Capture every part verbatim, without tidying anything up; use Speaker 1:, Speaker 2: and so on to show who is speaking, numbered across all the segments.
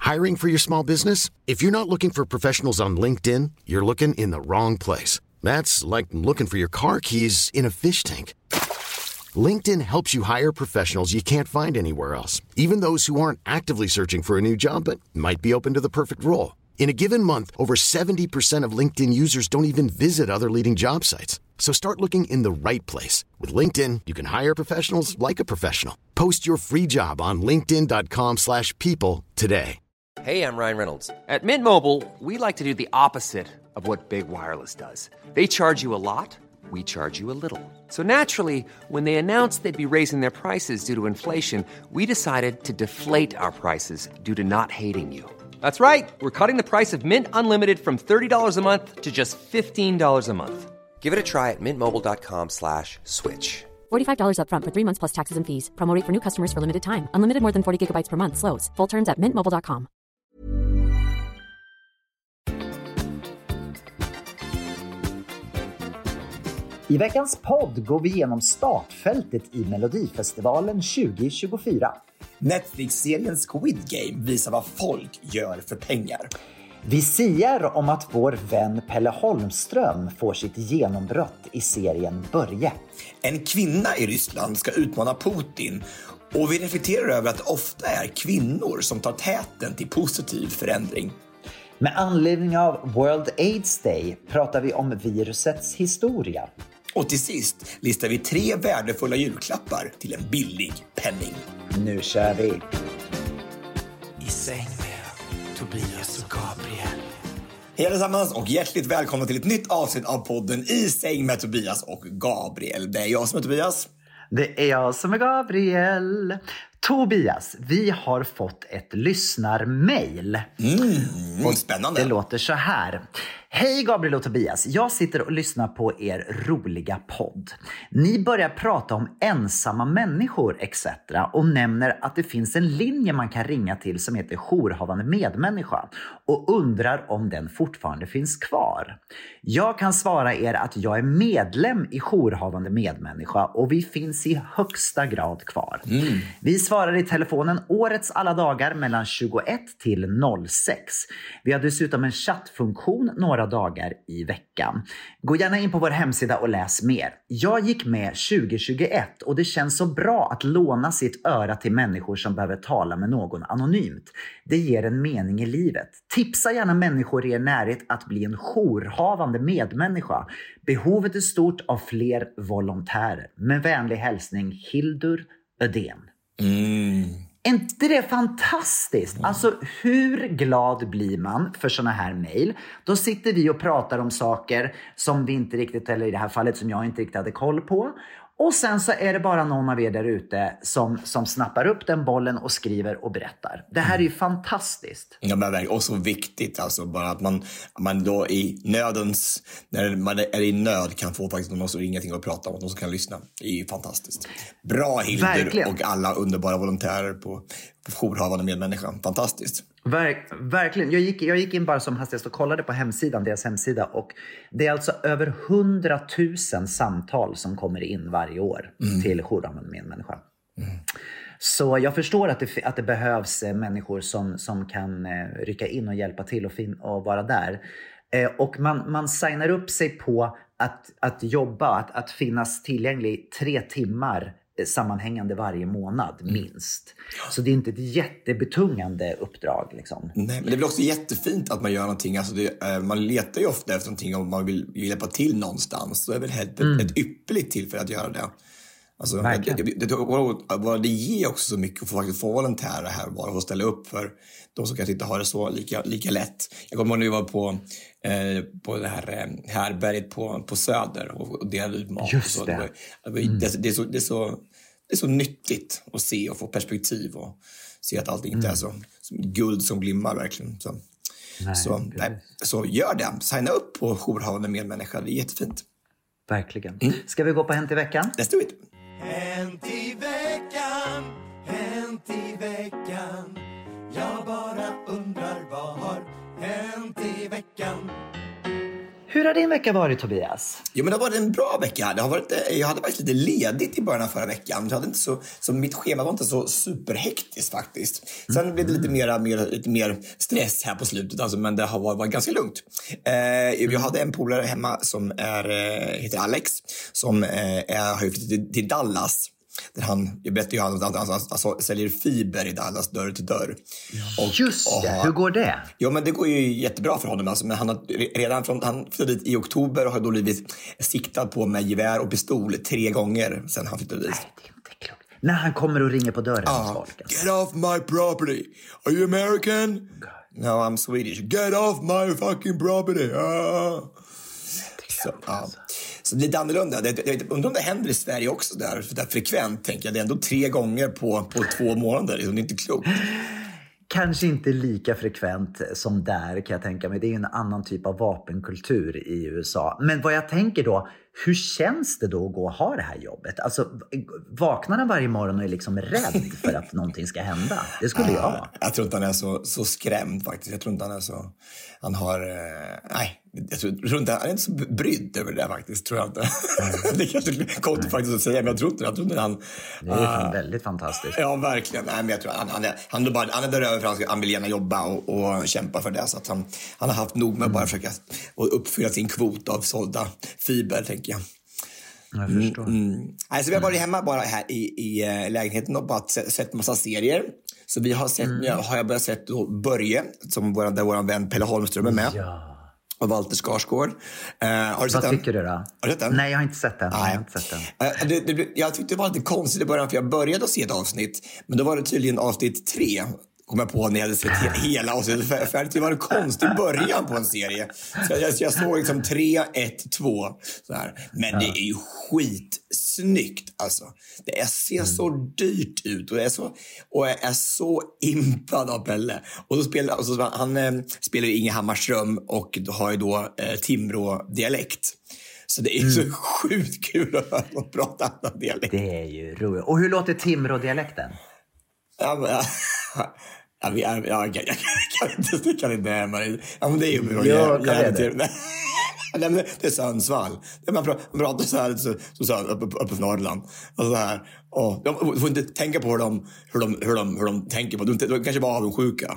Speaker 1: Hiring for your small business? If you're not looking for professionals on LinkedIn, you're looking in the wrong place. That's like looking for your car keys in a fish tank. LinkedIn helps you hire professionals you can't find anywhere else, even those who aren't actively searching for a new job but might be open to the perfect role. In a given month, over seventy percent of LinkedIn users don't even visit other leading job sites. So start looking in the right place. With LinkedIn, you can hire professionals like a professional. Post your free job on linkedin dot com slash people today.
Speaker 2: Hey, I'm Ryan Reynolds. At Mint Mobile, we like to do the opposite of what Big Wireless does. They charge you a lot, we charge you a little. So naturally, when they announced they'd be raising their prices due to inflation, we decided to deflate our prices due to not hating you. That's right. We're cutting the price of Mint Unlimited from thirty dollars a month to just fifteen dollars a month. Give it a try at mintmobile.com slash switch.
Speaker 3: forty-five dollars up front for three months plus taxes and fees. Promo rate for new customers for limited time. Unlimited more than forty gigabytes per month. Slows full terms at mint mobile dot com.
Speaker 4: I veckans podd går vi igenom startfältet i Melodifestivalen tjugo tjugofyra.
Speaker 5: Netflix-serien Squid Game visar vad folk gör för pengar.
Speaker 4: Vi siar om att vår vän Pelle Holmström får sitt genombrott i serien Börje.
Speaker 5: En kvinna i Ryssland ska utmana Putin och vi reflekterar över att det ofta är kvinnor som tar täten till positiv förändring.
Speaker 4: Med anledning av World AIDS Day pratar vi om virusets historia.
Speaker 5: Och till sist listar vi tre värdefulla julklappar till en billig penning.
Speaker 4: Nu kör vi!
Speaker 5: I säng med Tobias och Gabriel. Hej allesammans och hjärtligt välkomna till ett nytt avsnitt av podden I säng med Tobias och Gabriel. Det är jag som är Tobias.
Speaker 4: Det är jag som är Gabriel. Tobias, vi har fått ett lyssnarmail.
Speaker 5: Mm, och spännande.
Speaker 4: Det låter så här. Hej Gabriel och Tobias, jag sitter och lyssnar på er roliga podd. Ni börjar prata om ensamma människor et cetera och nämner att det finns en linje man kan ringa till som heter jourhavande medmänniska och undrar om den fortfarande finns kvar. Jag kan svara er att jag är medlem i jourhavande medmänniska och vi finns i högsta grad kvar. Mm. Vi svarar i telefonen årets alla dagar mellan tjugoett till noll sex. Vi har dessutom en chattfunktion några dagar i veckan. Gå gärna in på vår hemsida och läs mer. Jag gick med tjugo tjugoett och det känns så bra att låna sitt öra till människor som behöver tala med någon anonymt. Det ger en mening i livet. Tipsa gärna människor i er närhet att bli en jourhavande medmänniska. Behovet är stort av fler volontärer. Med vänlig hälsning Hildur Ödén.
Speaker 5: Mm.
Speaker 4: Är inte det fantastiskt? Mm. Alltså hur glad blir man för såna här mejl? Då sitter vi och pratar om saker som vi inte riktigt, eller i det här fallet som jag inte riktigt hade koll på. Och sen så är det bara någon av er där ute som, som snappar upp den bollen och skriver och berättar. Det här är ju fantastiskt.
Speaker 5: Ja, men och så viktigt alltså bara att man, man då i nödens, när man är i nöd kan få faktiskt någon som ringer till och prata om, någon som kan lyssna. Det är ju fantastiskt. Bra Hildur. Verkligen. Och alla underbara volontärer på, på jourhavande medmänniskan. Fantastiskt.
Speaker 4: Verk, verkligen. Jag gick, jag gick in bara som hastigast och kollade på hemsidan, deras hemsida. Och det är alltså över hundratusen samtal som kommer in varje år mm. till jourhavande medmänniska. Mm. Så jag förstår att det, att det behövs människor som, som kan rycka in och hjälpa till och, fin, och vara där. Och man, man signar upp sig på att, att jobba, att, att finnas tillgänglig tre timmar sammanhängande varje månad minst. Mm. Så det är inte ett jättebetungande uppdrag liksom.
Speaker 5: Nej, men det är väl också jättefint att man gör någonting. Alltså det, man letar ju ofta efter någonting om man vill, vill hjälpa till någonstans. Så är det väl helt, mm. ett ypperligt tillfälle att göra det. Alltså, det, det, det, det ger också så mycket att få, faktiskt få volontärer här bara och ställa upp för de som kanske inte har det så lika, lika lätt. Jag kommer ihåg när vi var på, eh, på det här eh, härberget på, på Söder och, och delade ut mat.
Speaker 4: Just
Speaker 5: och så.
Speaker 4: det.
Speaker 5: Det, var, det, mm. det, det, är så, det, är så, det är så nyttigt att se och få perspektiv och se att allting inte mm. är så som guld som glimmar verkligen. Så, nej, så, nej, så gör det. Signa upp på jourhavande medmänniska. Det är jättefint.
Speaker 4: Verkligen.
Speaker 5: Mm.
Speaker 4: Ska vi gå på Hänt i veckan?
Speaker 5: Let's do it.
Speaker 6: Hänt i veckan, hänt i veckan. Jag bara undrar vad har hänt i veckan.
Speaker 4: Hur har din vecka varit, Tobias?
Speaker 5: Jo, men det har varit en bra vecka. Det har varit, jag hade varit lite ledigt i början av förra veckan. Jag hade inte så, så mitt schema var inte så superhektiskt faktiskt. Sen mm. blev det lite mer, mer, lite mer stress här på slutet. Alltså, men det har varit, varit ganska lugnt. Eh, jag hade en polare hemma som är, heter Alex. Som eh, är, har flyttat till, till Dallas. Där han, jag berättade ju att han, han, han, han säljer fiber i Dallas dörr till dörr.
Speaker 4: Och, Just det, och, hur går det?
Speaker 5: Ja, men det går ju jättebra för honom. Alltså, men han har redan från, han flyttade dit i oktober och har då blivit siktad på med gevär och pistol tre gånger sedan han flyttade dit.
Speaker 4: Nej, det är inte klokt. När han kommer och ringer på dörren.
Speaker 5: Ah,
Speaker 4: folk, alltså.
Speaker 5: Get off my property. Are you American? God. No, I'm Swedish. Get off my fucking property. Ah. Så, ja. Så det är lite annorlunda. Det, jag undrar om det händer i Sverige också där, för det är frekvent, tänker jag. Det är ändå tre gånger på, på två månader. Det är inte klokt.
Speaker 4: Kanske inte lika frekvent som där, kan jag tänka mig. Det är en annan typ av vapenkultur i U S A. Men vad jag tänker då, hur känns det då att gå och ha det här jobbet? Alltså, vaknar han varje morgon och är liksom rädd för att någonting ska hända? Det skulle jag vara.
Speaker 5: Jag tror inte han är så, så skrämd faktiskt. Jag tror inte han är så... Han har... Eh, nej, jag tror, jag tror inte han är inte så brydd över det faktiskt, tror jag inte. Mm. Det är kanske konstigt faktiskt att säga, men jag tror inte, jag tror inte han...
Speaker 4: Det är uh, väldigt fantastiskt.
Speaker 5: Ja, verkligen. Nej, men jag tror han, han, är, han, är, bara, han är där över för att han vill gärna jobba och, och kämpa för det. Så att han, han har haft nog med att bara försöka uppfylla sin kvot av sålda fiber, tänker jag.
Speaker 4: Jag förstår. Mm, mm.
Speaker 5: Alltså, vi har varit hemma bara här i, i lägenheten och bara sett, sett massa serier. Så vi har sett, mm. nu har jag börjat sett då Börje, som vår, där vår vän Pelle Holmström är med.
Speaker 4: Ja.
Speaker 5: Och Walter Skarsgård. Uh, har du sett
Speaker 4: Vad
Speaker 5: den?
Speaker 4: tycker du då?
Speaker 5: Har du sett den?
Speaker 4: Nej, jag har inte sett den. Nej. Jag har inte sett den.
Speaker 5: Uh, det, det, jag tyckte det var lite konstigt i början, för jag började att se ett avsnitt. Men då var det tydligen avsnitt tre. Kom jag på när jag hade sett hela avsnittet färdigt. Det var en konstig början på en serie. Så jag, jag såg liksom tre, ett, två. Så här. Men ja. Det är ju skitsnyggt alltså. Det är, ser mm. så dyrt ut. Och, det är så, och jag är så impad av Pelle. Och då spelar, och så, han eh, spelar ju Inge Hammarström och har ju då eh, Timrå-dialekt. Så det är mm. så sjukt kul att höra dem prata annan dialekt.
Speaker 4: Det är ju roligt. Och hur låter Timrå-dialekten?
Speaker 5: Ja, men... Ja. Ja, vi är, ja, jag, jag, jag kan inte, jag kan inte hemma. Ja, men det är ju bra.
Speaker 4: Ja, kan det det?
Speaker 5: Nej, men det är Sundsvall. Man pratar så här, så, så, så här uppe, uppe på Norrland. Och så här. Och de får inte tänka på hur de, hur de, hur de, hur de tänker på. De, de kanske bara avundsjuka.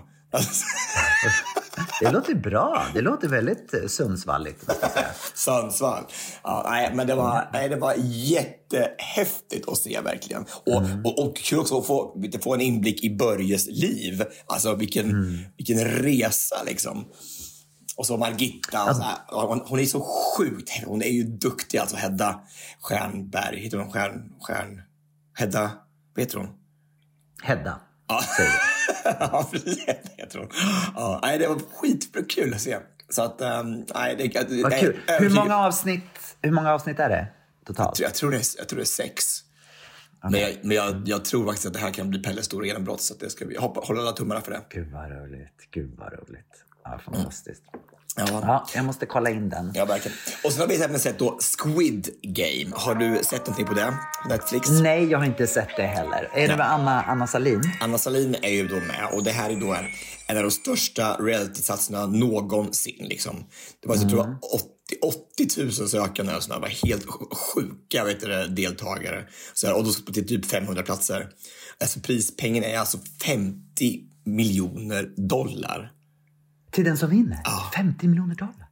Speaker 4: Det låter bra. Det låter väldigt sundsvalligt.
Speaker 5: Sundsvall. Ja, nej, men det var, nej, det var jättehäftigt att se verkligen. Och, mm. och, och kul också att få, få en inblick i Börjes liv. Alltså vilken, mm. vilken resa liksom. Och så Margitta. Och så här, hon, hon är så sjukt. Hon är ju duktig. Alltså Hedda Stjernberg. Heter hon Stjärn... Stjärn Hedda... Vad heter hon?
Speaker 4: Hedda.
Speaker 5: Ja, ja, jag tror. Ja, nej, det var skitkul att se. Så att, um, nej, det, det,
Speaker 4: vad kul. Hur många avsnitt, hur många avsnitt är det totalt?
Speaker 5: Jag, jag, tror, det är, jag tror det är sex. Okay. Men, jag, men jag, jag tror faktiskt att det här kan bli Pelles stora genombrott. Så att det ska vi hoppa, hålla alla tummarna för det.
Speaker 4: Gud vad roligt, gud vad roligt. Ja, fantastiskt. Mm.
Speaker 5: Ja.
Speaker 4: Ja, jag måste kolla in den.
Speaker 5: Ja, verkligen. Och sen har vi även sett då Squid Game. Har du sett någonting på det? Netflix?
Speaker 4: Nej, jag har inte sett det heller. Är ja. det med Anna, Anna Salin?
Speaker 5: Anna Salin är ju då med. Och det här är då en, en av de största reality-satsningarna någonsin. Liksom. Det var, mm. jag tror, åttio tusen sökande och sådär. Det var helt sjuka, vet du, deltagare. Så här, och då till typ femhundra platser. Alltså prispengen är alltså femtio miljoner dollar.
Speaker 4: Till den som vinner?
Speaker 5: Ja.
Speaker 4: femtio miljoner dollar?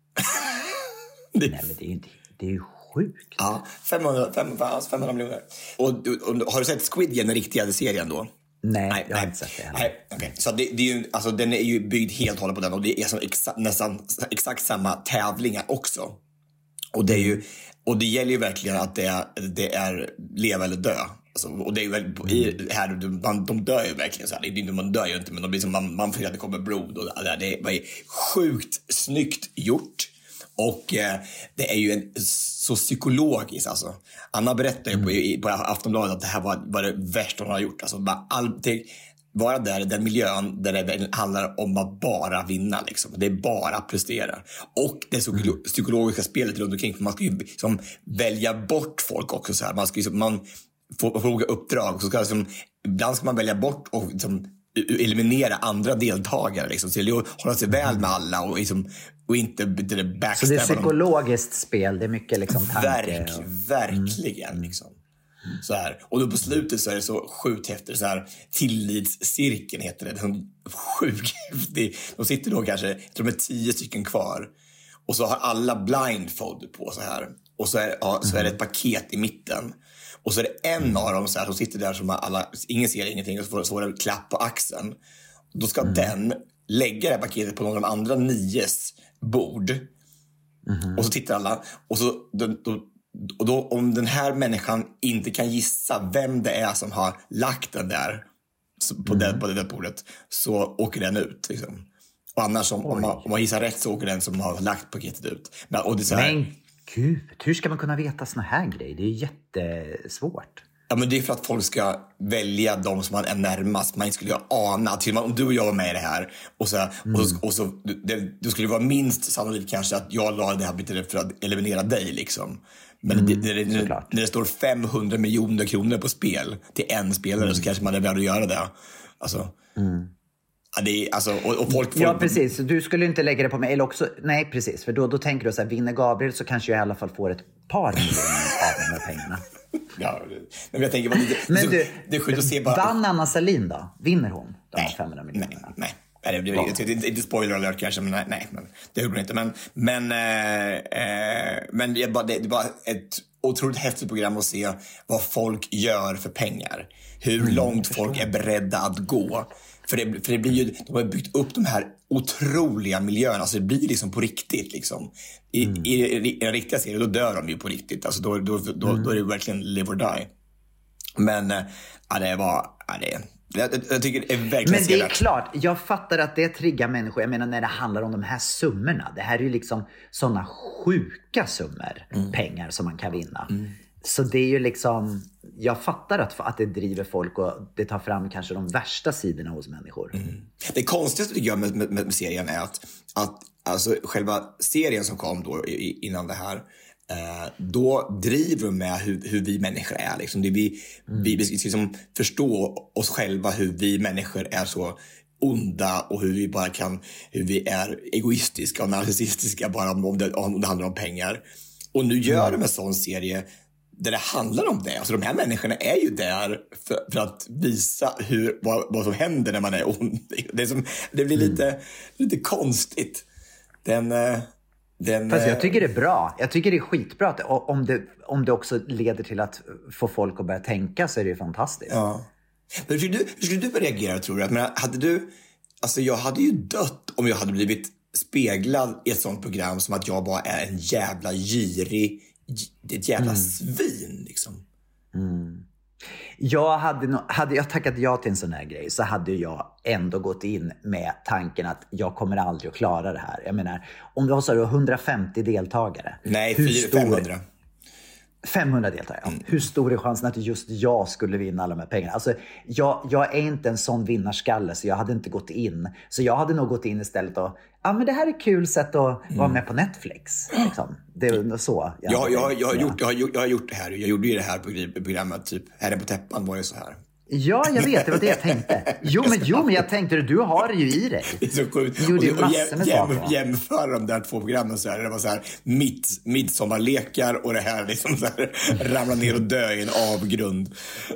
Speaker 5: det...
Speaker 4: Nej, men det är ju det är ju sjukt.
Speaker 5: Ja, femhundra, femhundra miljoner. Och, och, har du sett Squid Game, den riktiga serien då?
Speaker 4: Nej, nej, jag har inte sett det heller.
Speaker 5: Nej, okay. Så det, det är ju, alltså, den är ju byggd helt hållet på den. Och det är så exa, nästan exakt samma tävlingar också. Och det, är ju, och det gäller ju verkligen att det är, det är leva eller dö. Alltså, och det är ju väldigt, i, här, man, de dör ju verkligen så här. Det är, man dör ju inte, men de blir som, man, man får att det kommer blod. Och det, det var sjukt snyggt gjort. Och eh, det är ju en, så psykologiskt alltså. Anna berättade ju på, i, på Aftonbladet att det här var, var det värsta hon har gjort. Alltså, bara all, det, vara där i den miljön där det handlar om att bara vinna. Liksom. Det är bara att prestera. Och det psykolo- psykologiska spelet runt omkring. Man ska ju liksom välja bort folk också. Så här. Man ska ju, man får fråga uppdrag. Så ska, liksom, ibland ska man välja bort och liksom, eliminera andra deltagare. Liksom. Så det hålla sig väl med alla och, liksom, och inte det backstabba.
Speaker 4: Så det är psykologiskt dem. Spel, det är mycket liksom tanke.
Speaker 5: Verk, och... Verkligen. Mm. Liksom. Så här. Och då på slutet så är det så sjukt häftigt. Så här, tillitscirkeln heter det. det sjukt häftigt. De sitter då kanske, jag tror de är tio stycken kvar. Och så har alla blindfold på så här. Och så är, ja, så är det ett paket i mitten. Och så är det en av dem så här, som sitter där som alla, ingen ser ingenting. Och så får, så får det klapp på axeln. Då ska mm. den lägga det här paketet på någon av de andra nios bord. Mm. Och så tittar alla. Och så då, då, och då, om den här människan inte kan gissa vem det är som har lagt den där på, mm. det, på det där bordet, så åker den ut liksom. Och annars om, om, man, om man gissar rätt så åker den som har lagt paketet ut. Men, och det är så här,
Speaker 4: men gud, hur ska man kunna veta såna här grejer? Det är jättesvårt.
Speaker 5: Ja, men det är för att folk ska välja de som man är närmast. Man skulle ju ana, till om du och jag var med i det här och så, mm. och så, och så det, det skulle vara minst sannolikt kanske att jag la det här bitet för att eliminera dig liksom. Men mm, det, det, det, när det står femhundra miljoner kronor på spel till en spelare mm. så kanske man är värd att göra det. Alltså, mm. ja, det är, alltså och, och folk, folk...
Speaker 4: Ja, precis. Du skulle inte lägga det på mig. Eller också, nej, precis. För då, då tänker du så här, vinner Gabriel så kanske jag i alla fall får ett par miljoner av de här pengarna.
Speaker 5: Ja, men jag tänker, det,
Speaker 4: men
Speaker 5: så,
Speaker 4: du,
Speaker 5: det är sjukt att se bara...
Speaker 4: vann Anna Salin då? Vinner hon de
Speaker 5: nej,
Speaker 4: femhundra miljonerna?
Speaker 5: Nej, nej. Nej, det blir inte, inte, inte spoiler alert kanske, men nej, nej men det gjorde hon inte. Men, men, eh, eh, men det, är bara, det, det är bara ett otroligt häftigt program att se vad folk gör för pengar. Hur mm, långt folk är beredda att gå. För det, för det blir ju, de har byggt upp de här otroliga miljöerna. Alltså det blir liksom på riktigt liksom. I, mm. i, i, i en riktiga serie, då dör de ju på riktigt. Alltså då, då, då, mm. då är det verkligen live or die. Men ja, det var... Ja, det, jag, jag tycker det är verkligen...
Speaker 4: Men det är klart, jag fattar att det triggar människor. Jag menar när det handlar om de här summorna. Det här är ju liksom sådana sjuka summor mm. pengar som man kan vinna. Mm. Så det är ju liksom... Jag fattar att, att det driver folk och det tar fram kanske de värsta sidorna hos människor. Mm.
Speaker 5: Det konstigaste tycker jag med, med, med serien är att, att alltså, själva serien som kom då innan det här, eh, då driver de med hur, hur vi människor är. Liksom. Det vi, mm. vi, vi ska liksom förstå oss själva, hur vi människor är så onda och hur vi bara kan, hur vi är egoistiska och narcissistiska bara om det, om det handlar om pengar. Och nu gör de en sån serie där det handlar om det. Alltså de här människorna är ju där för, för att visa hur, vad, vad som händer när man är ond. Det, är som, det blir lite, mm. lite konstigt. Den, den,
Speaker 4: Fast jag tycker det är bra. Jag tycker det är skitbra. Att om, det, om det också leder till att få folk att börja tänka så är det ju fantastiskt.
Speaker 5: Ja. Men hur skulle du, hur skulle du reagera, tror du? Att, men, hade du, alltså jag hade ju dött om jag hade blivit speglad i ett sånt program som att jag bara är en jävla girig, ett jävla mm. svin liksom.
Speaker 4: Mm. Jag hade, no- hade jag tackat ja till en sån här grej så hade jag ändå gått in med tanken att jag kommer aldrig att klara det här. Jag menar, om du har så hundrafemtio deltagare.
Speaker 5: Nej, femhundra.
Speaker 4: femhundra deltagare. Mm. Hur stor är chansen att just jag skulle vinna alla de här pengarna? Alltså, jag, jag är inte en sån vinnarskalle så jag hade inte gått in. Så jag hade nog gått in istället och ja, men det här är kul sätt att mm. vara med på Netflix. Liksom. Det är så. Jag,
Speaker 5: jag, jag, jag, har gjort, jag, har gjort, jag har gjort det här. Jag gjorde ju det här programmet, typ Herren på täppan var ju så här.
Speaker 4: Ja, jag vet. Det var det jag tänkte. Jo, men, jo, men jag tänkte du har det ju i dig.
Speaker 5: Det är så sjukt.
Speaker 4: Du gjorde ju massor med
Speaker 5: jäm, jäm, jämföra de där två programmen så här. Det var så här mitt, midsommarlekar och det här liksom så här ramla ner och dö i en avgrund.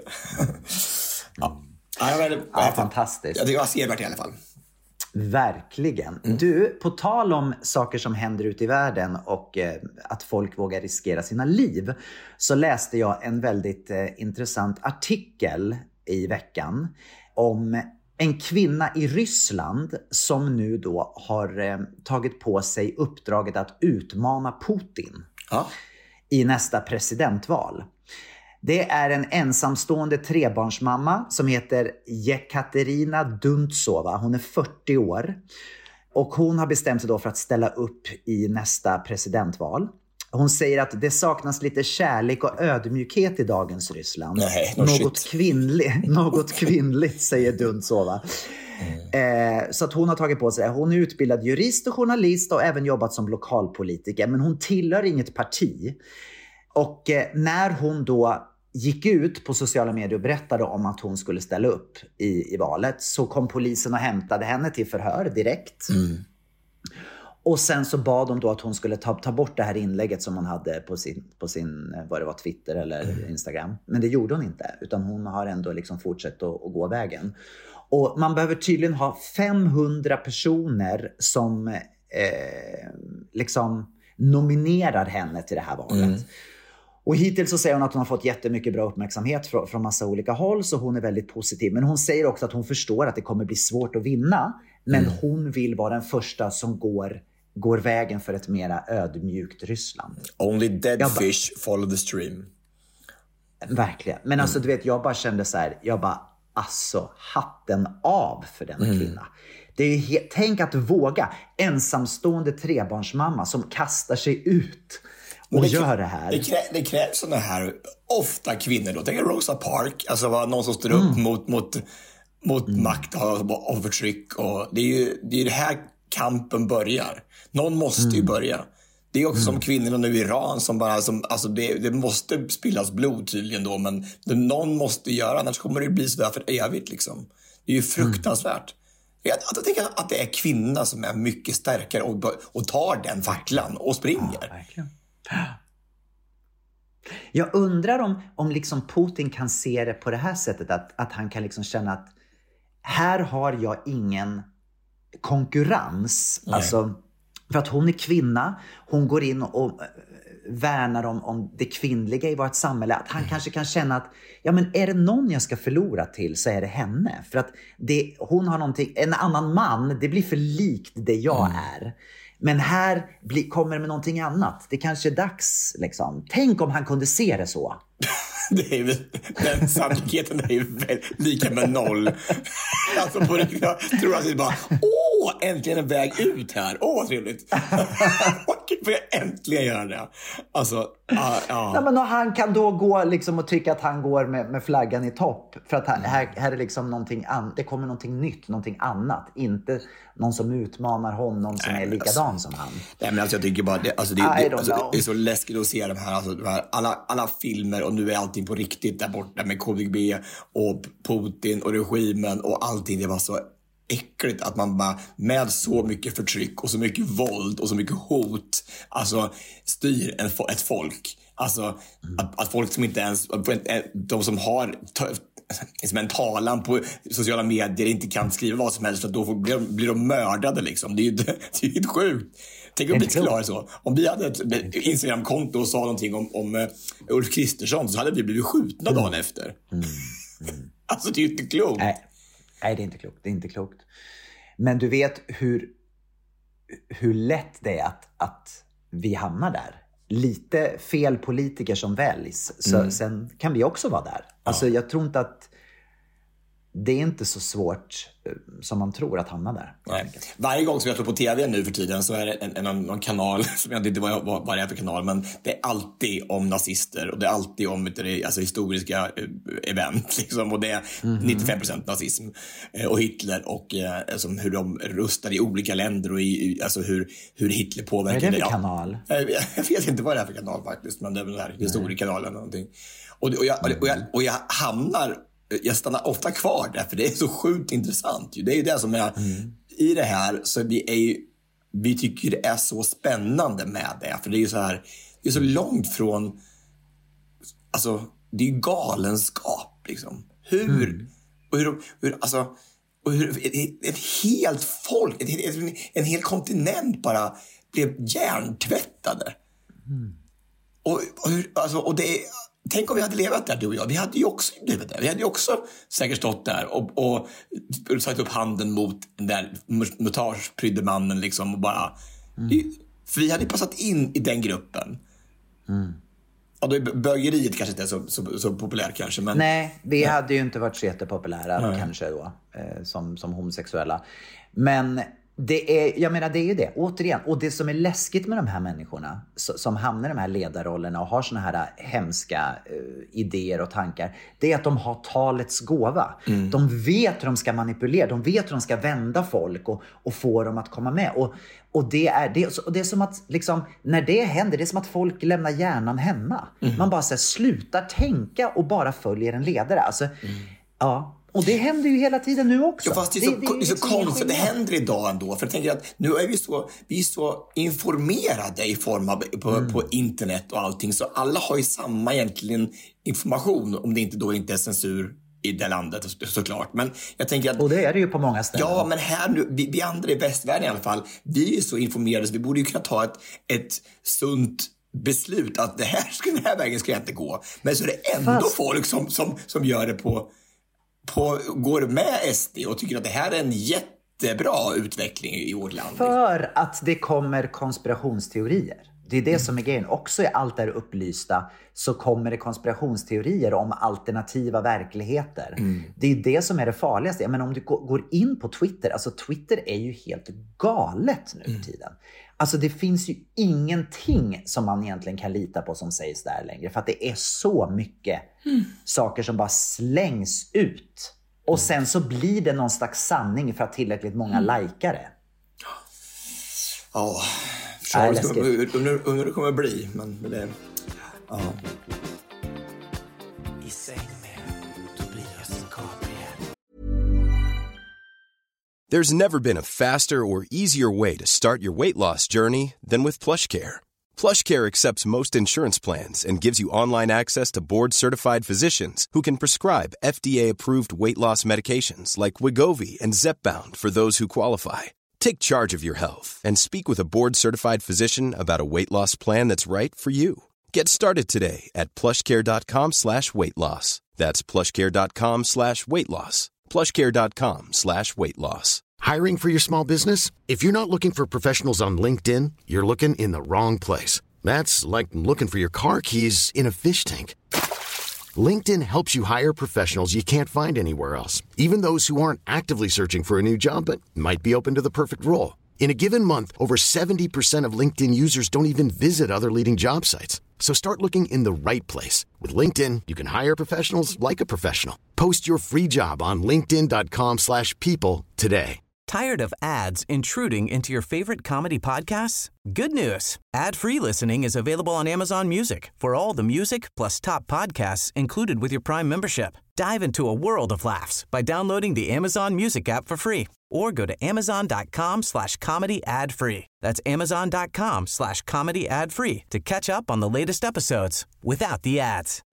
Speaker 5: Ja, ja, men,
Speaker 4: ja fantastiskt.
Speaker 5: Jag tycker det var sevärt i alla fall.
Speaker 4: Verkligen. Mm. Du, på tal om saker som händer ute i världen och eh, att folk vågar riskera sina liv, så läste jag en väldigt eh, intressant artikel i veckan om en kvinna i Ryssland som nu då har eh, tagit på sig uppdraget att utmana Putin ja. i nästa presidentval. Det är en ensamstående trebarnsmamma som heter Jekaterina Duntsova. Hon är fyrtio år och hon har bestämt sig då för att ställa upp i nästa presidentval. Hon säger att det saknas lite kärlek och ödmjukhet i dagens Ryssland.
Speaker 5: Nej, no
Speaker 4: något, kvinnlig, något kvinnligt, säger Duntsova. Mm. Eh, så att hon har tagit på sig det. Hon är utbildad jurist och journalist och även jobbat som lokalpolitiker. Men hon tillhör inget parti. Och eh, när hon då gick ut på sociala medier och berättade om att hon skulle ställa upp i, i valet, så kom polisen och hämtade henne till förhör direkt. Mm. Och sen så bad de då att hon skulle ta, ta bort det här inlägget som hon hade på sin, på sin vad det var, Twitter eller mm. Instagram. Men det gjorde hon inte, utan hon har ändå liksom fortsatt att, att gå vägen. Och man behöver tydligen ha femhundra personer som eh, liksom nominerar henne till det här valet. Mm. Och hittills så säger hon att hon har fått jättemycket bra uppmärksamhet från, från massa olika håll, så hon är väldigt positiv. Men hon säger också att hon förstår att det kommer bli svårt att vinna, men mm. hon vill vara den första som går, går vägen för ett mera ödmjukt Ryssland.
Speaker 5: Only dead
Speaker 4: ba-
Speaker 5: fish follow the stream.
Speaker 4: Verkligen. Men alltså mm. du vet, jag bara kände så här, jag bara, alltså hatten av för den mm. kvinna. Det är he- tänk att våga, ensamstående trebarnsmamma som kastar sig ut och det gör krä- det här.
Speaker 5: Det, krä- det krävs sådana här ofta kvinnor då. Tänk Rosa Parks, alltså var någon som står upp mm. mot, mot, mot mm. makt och, och förtryck. Och det är ju det, är det här kampen börjar. Någon måste mm. ju börja. Det är också mm. som kvinnorna nu i Iran som bara, som, alltså det, det måste spillas blod tydligen då, men det, någon måste göra, annars kommer det bli sådär för evigt liksom. Det är ju fruktansvärt. Mm. Jag, jag tänker att det är kvinnorna som är mycket starkare och, och tar den facklan och springer.
Speaker 4: Ja, verkligen. Jag undrar om, om liksom Putin kan se det på det här sättet, att, att han kan liksom känna att här har jag ingen konkurrens. Nej. Alltså, för att hon är kvinna, hon går in och värnar om, om det kvinnliga i vårt samhälle. Att han kanske kan känna att ja, men är det någon jag ska förlora till så är det henne. För att det, hon har någonting, en annan man, det blir för likt det jag mm. är. Men här blir, kommer det med någonting annat. Det kanske är dags liksom. Tänk om han kunde se det så.
Speaker 5: Det är väl, den sannolikheten är ju väl lika med noll. Alltså på det, jag tror att det är bara, åh, äntligen en väg ut här. Åh, vad trevligt. Får jag äntligen göra det? Alltså, ja. Uh, uh.
Speaker 4: Nej, men han kan då gå liksom och tycka att han går med, med flaggan i topp. För att han, här, här är liksom någonting an, det kommer någonting nytt, någonting annat. Inte någon som utmanar honom som
Speaker 5: nej,
Speaker 4: är likadan alltså, som han.
Speaker 5: Nej, men alltså jag tycker bara, det, alltså, det, det, alltså, det är så läskigt att se de här, alltså, de här alla, alla filmer, och nu är allting på riktigt där borta med K G B och Putin och regimen och allting. Det var så äckligt att man bara med så mycket förtryck och så mycket våld och så mycket hot alltså styr en, ett folk. Alltså mm. att, att folk som inte ens, de som har som en talan på sociala medier inte kan skriva vad som helst, för då blir de, blir de mördade liksom. Det är ju det är ju sjukt. Tänk om vi inte klarar så. Om vi hade ett Instagram-konto och sa någonting om, om uh, Ulf Kristersson, så hade vi blivit skjutna dagen mm. efter. Mm. Mm. Alltså det är ju inte klokt.
Speaker 4: Nej. Nej, det är inte klokt. Det är inte klokt. Men du vet hur, hur lätt det är att, att vi hamnar där. Lite fel politiker som väljs. Så mm. sen kan vi också vara där. Alltså ja. Jag tror inte att det är inte så svårt som man tror att hamna där.
Speaker 5: Nej. Varje gång som jag står på tv nu för tiden så är det en, en, en kanal som jag inte vet vad, vad, vad det är för kanal, men det är alltid om nazister och det är alltid om det, alltså, historiska event liksom, och det är mm-hmm. nittiofem procent nazism och Hitler och alltså, hur de rustade i olika länder och i, alltså, hur, hur Hitler påverkade.
Speaker 4: Vad är det för kanal?
Speaker 5: Ja, jag, jag vet inte vad det är för kanal faktiskt, men det är väl den här historiekanalen eller någonting. Och, och, jag, och, jag, och jag hamnar Jag stannar ofta kvar där, för det är så sjukt intressant. Det är ju det som är mm. i det här, så vi är ju, vi tycker det är så spännande med det, för det är ju så här, det är så långt från, alltså det är ju galenskap liksom. Hur mm. och hur, hur alltså och hur ett, ett helt folk, ett, ett, en, en hel kontinent bara blev hjärntvättade. Mm. Och och, hur, alltså, och det är, tänk om vi hade levat där, du och jag. Vi hade ju också blivit där. Vi hade ju också säkert stått där och, och satt upp handen mot den där mutageprydde mannen liksom och bara... Mm. För vi hade passat in i den gruppen. Mm. Och då är bögeriet kanske inte så, så, så populärt kanske, men...
Speaker 4: Nej, vi
Speaker 5: ja.
Speaker 4: hade ju inte varit så jättepopulära
Speaker 5: Nej.
Speaker 4: kanske då, eh, som, som homosexuella. Men Det är, jag menar det är ju det, återigen. Och det som är läskigt med de här människorna som hamnar i de här ledarrollerna och har såna här hemska uh, idéer och tankar, det är att de har talets gåva. Mm. De vet hur de ska manipulera, de vet hur de ska vända folk och, och få dem att komma med. Och, och, det, är, det, och det är som att, liksom, när det händer, det är som att folk lämnar hjärnan hemma. Mm. Man bara så här, slutar tänka och bara följer en ledare. Alltså, mm. ja... Och det händer ju hela tiden nu också.
Speaker 5: Ja, fast det är så, det, det är liksom så konstigt. Det händer idag ändå. För jag tänker att nu är vi så, vi är så informerade i form av på, mm. på internet och allting. Så alla har ju samma egentligen information. Om det inte då inte är censur i det landet såklart. Men jag tänker att,
Speaker 4: och det är det ju på många ställen.
Speaker 5: Ja, men här nu, vi, vi andra i västvärlden i alla fall, vi är så informerade så vi borde ju kunna ta ett, ett sunt beslut att det här, den här vägen ska jag inte gå. Men så är det ändå fast... folk som, som, som gör det på... På, går med S D och tycker att det här är en jättebra utveckling i vårt land.
Speaker 4: För att det kommer konspirationsteorier. Det är det mm. som är grejen. Också i allt det här upplysta så kommer det konspirationsteorier om alternativa verkligheter. Mm. Det är det som är det farligaste. Men om du går in på Twitter, alltså Twitter är ju helt galet nu för mm. tiden. Alltså det finns ju ingenting som man egentligen kan lita på som sägs där längre. För att det är så mycket mm. saker som bara slängs ut. Och sen så blir det någon slags sanning för att tillräckligt många mm. likar det.
Speaker 5: Ja, Charles, undrar hur det kommer bli. Men det, ja.
Speaker 7: There's never been a faster or easier way to start your weight loss journey than with PlushCare. PlushCare accepts most insurance plans and gives you online access to board-certified physicians who can prescribe F D A-approved weight loss medications like Wegovy and Zepbound for those who qualify. Take charge of your health and speak with a board-certified physician about a weight loss plan that's right for you. Get started today at plushcare.com slash weight loss. That's plushcare.com slash weight loss. plushcare.com slash weight loss.
Speaker 1: Hiring for your small business? If you're not looking for professionals on LinkedIn, you're looking in the wrong place. That's like looking for your car keys in a fish tank. LinkedIn helps you hire professionals you can't find anywhere else, even those who aren't actively searching for a new job but might be open to the perfect role. In a given month, over seventy percent of LinkedIn users don't even visit other leading job sites. So start looking in the right place. With LinkedIn, you can hire professionals like a professional. Post your free job on linkedin.com slash people today.
Speaker 8: Tired of ads intruding into your favorite comedy podcasts? Good news. Ad-free listening is available on Amazon Music for all the music plus top podcasts included with your Prime membership. Dive into a world of laughs by downloading the Amazon Music app for free or go to amazon.com slash comedy ad free. That's amazon.com slash comedy ad free to catch up on the latest episodes without the ads.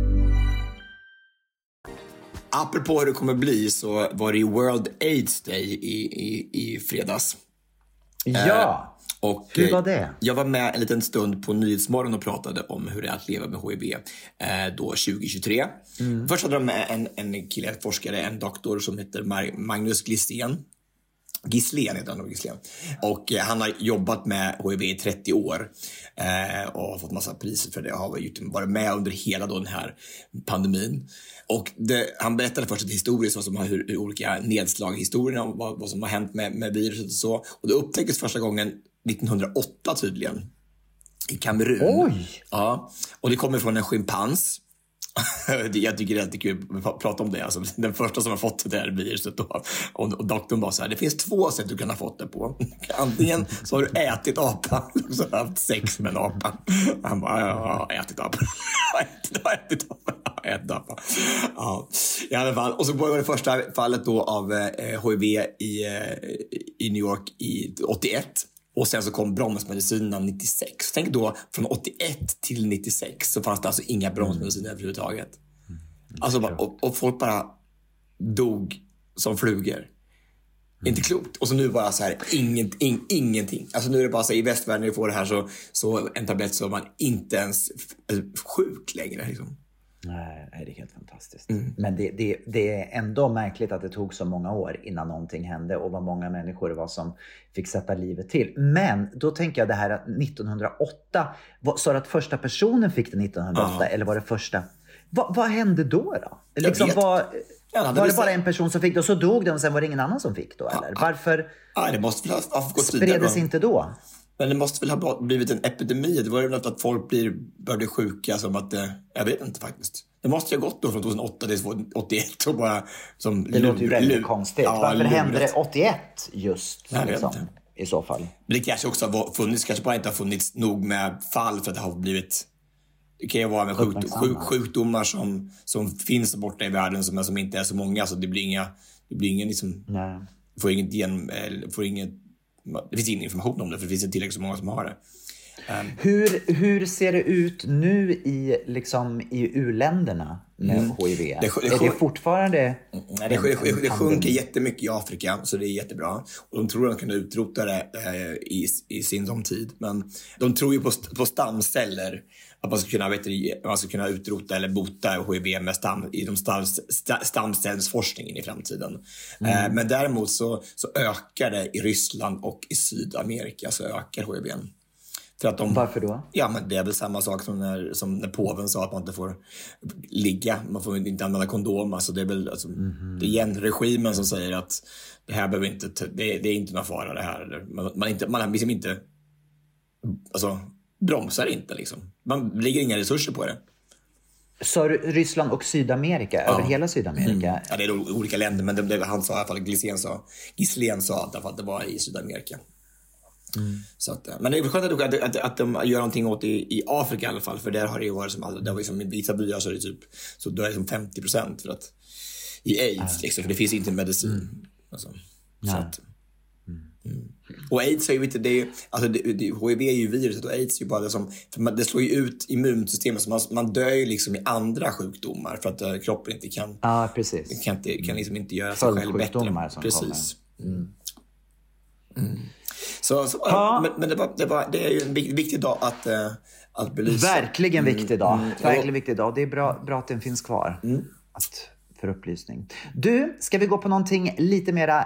Speaker 5: Apropå hur det kommer bli så var det ju World AIDS Day i, i, i fredags.
Speaker 4: Ja,
Speaker 5: eh, och
Speaker 4: hur var det?
Speaker 5: Jag var med en liten stund på Nyhetsmorgon och pratade om hur det är att leva med H I V eh, då tjugo tjugotre. Mm. Först hade de med en, en kille, en forskare, en doktor som heter Magnus Gisslén. Gisslén heter han, Gisslén. Och eh, han har jobbat med H I V i trettio år eh, och har fått massa priser för det. Han har varit med under hela då den här pandemin. Och det, han berättade först ett historiskt vad som har, hur, hur olika nedslag i historien om vad, vad som har hänt med, med viruset och så. Och det upptäcktes första gången nittonhundraåtta tydligen i Kamerun.
Speaker 4: Oj!
Speaker 5: Ja, och det kommer från en schimpans. Jag tycker det är alltid kul att prata om det. Alltså, den första som har fått det här viruset då. Och, och doktorn bara så här: det finst två sätt du kan ha fått det på. Antingen så har du ätit apa eller så har du haft sex med en apa. Han bara, jag har ätit apa. Jag har ätit apa. Jag har ätit apa. Ja, i alla fall. Och så var det första fallet då av eh, H I V i, eh, i New York i åttioett. Och sen så kom bromsmedicinerna nittiosex. Tänk då, från åttioett till nittiosex så fanns det alltså inga bromsmediciner mm. överhuvudtaget. Mm. Alltså, och, och folk bara dog som flugor. Mm. Inte klokt. Och så nu bara så här, inget, in, ingenting. Alltså nu är det bara så här, i västvärlden när vi får det här så, så en tablett så är man inte ens sjuk längre liksom.
Speaker 4: Nej, det är helt fantastiskt. Mm. Men det, det, det är ändå märkligt att det tog så många år innan någonting hände och vad många människor det var som fick sätta livet till. Men då tänker jag det här att nittonhundraåtta, så att första personen fick det nittonhundraåtta, ja. Eller var det första? Va, vad hände då då? Liksom,
Speaker 5: vet.
Speaker 4: Vad,
Speaker 5: Ja,
Speaker 4: var det bara en person som fick det och så dog det och sen var det ingen annan som fick då? Eller? Varför
Speaker 5: ja, det måste väl ha gått
Speaker 4: spreds
Speaker 5: vidare,
Speaker 4: inte då?
Speaker 5: Men det måste väl ha blivit en epidemi. Det var ju något att folk blir, börjar bli sjuka som att, jag vet inte faktiskt. Det måste ju ha gått då från tjugohundraåtta till åttioett och bara som
Speaker 4: det låter ju väldigt konstigt.
Speaker 5: Ja,
Speaker 4: varför
Speaker 5: luret.
Speaker 4: Hände det åttioett just?
Speaker 5: Nej,
Speaker 4: liksom, i så fall?
Speaker 5: Men det kanske också har funnits, kanske bara inte har funnits nog med fall för att det har blivit. Det kan ju vara med sjukdom, sjuk, sjukdomar som, som finns borta i världen som, som inte är så många. Så det blir inga, det blir ingen liksom,
Speaker 4: Nej.
Speaker 5: Får inget gen, får inget, det finns ingen information om det för det finns inte tillräckligt så många som har det. Um,
Speaker 4: hur, hur ser det ut nu i, liksom, i u-länderna med mm. H I V? Det, det, är det fortfarande...
Speaker 5: Nej, det, det, det, det sjunker jättemycket i Afrika, så det är jättebra. Och de tror att de kan utrota det eh, i, i sin tid. Men de tror ju på, på stamceller. Att man ska kunna, vet du, man ska kunna utrota eller bota H I V med stam, i de stam, stamcellsforskningen i framtiden. Mm. Eh, men däremot så, så ökar det i Ryssland och i Sydamerika så ökar H I V. För att de,
Speaker 4: Varför då?
Speaker 5: Ja, men det är väl samma sak som när, som när påven sa att man inte får ligga. Man får inte använda kondom. Alltså det är väl alltså, mm-hmm. det är igen regimen som säger att det här behöver inte, det, det är inte någon fara det här. Eller, man, man, inte, man liksom inte alltså, bromsar inte liksom. Man lägger inga resurser på det.
Speaker 4: Så Ryssland och Sydamerika, ja. Över hela Sydamerika? Mm.
Speaker 5: Ja, det är olika länder, men det, det, han sa i alla fall, Gislén sa, Gislén sa att, att det var i Sydamerika. Mm. Så att, men det är skönt att, att, att, att de gör någonting åt i, i Afrika i alla fall, för där har det ju varit som alla, där var liksom, i vissa byar så är det typ så då är det som femtio procent för att i aids äh. liksom, för det finns inte medicin mm. alltså, så att, mm. Mm. och aids är ju inte det, alltså det, det, H I V är ju viruset och aids är ju bara det som, för man, det slår ju ut immunsystemet så man, man dör ju liksom i andra sjukdomar för att uh, kroppen inte kan
Speaker 4: ja, precis.
Speaker 5: kan, inte, kan liksom inte göra sig själv bättre
Speaker 4: som
Speaker 5: precis
Speaker 4: kommer. Mm.
Speaker 5: Mm. Så, så ja. men, men det, var, det, var, det är ju en viktig dag att, uh, att belysa.
Speaker 4: Verkligen viktig dag. Mm. Verkligen viktig dag. Det är bra, bra att den finns kvar.
Speaker 5: Mm.
Speaker 4: Att, för upplysning. Du, ska vi gå på någonting lite mera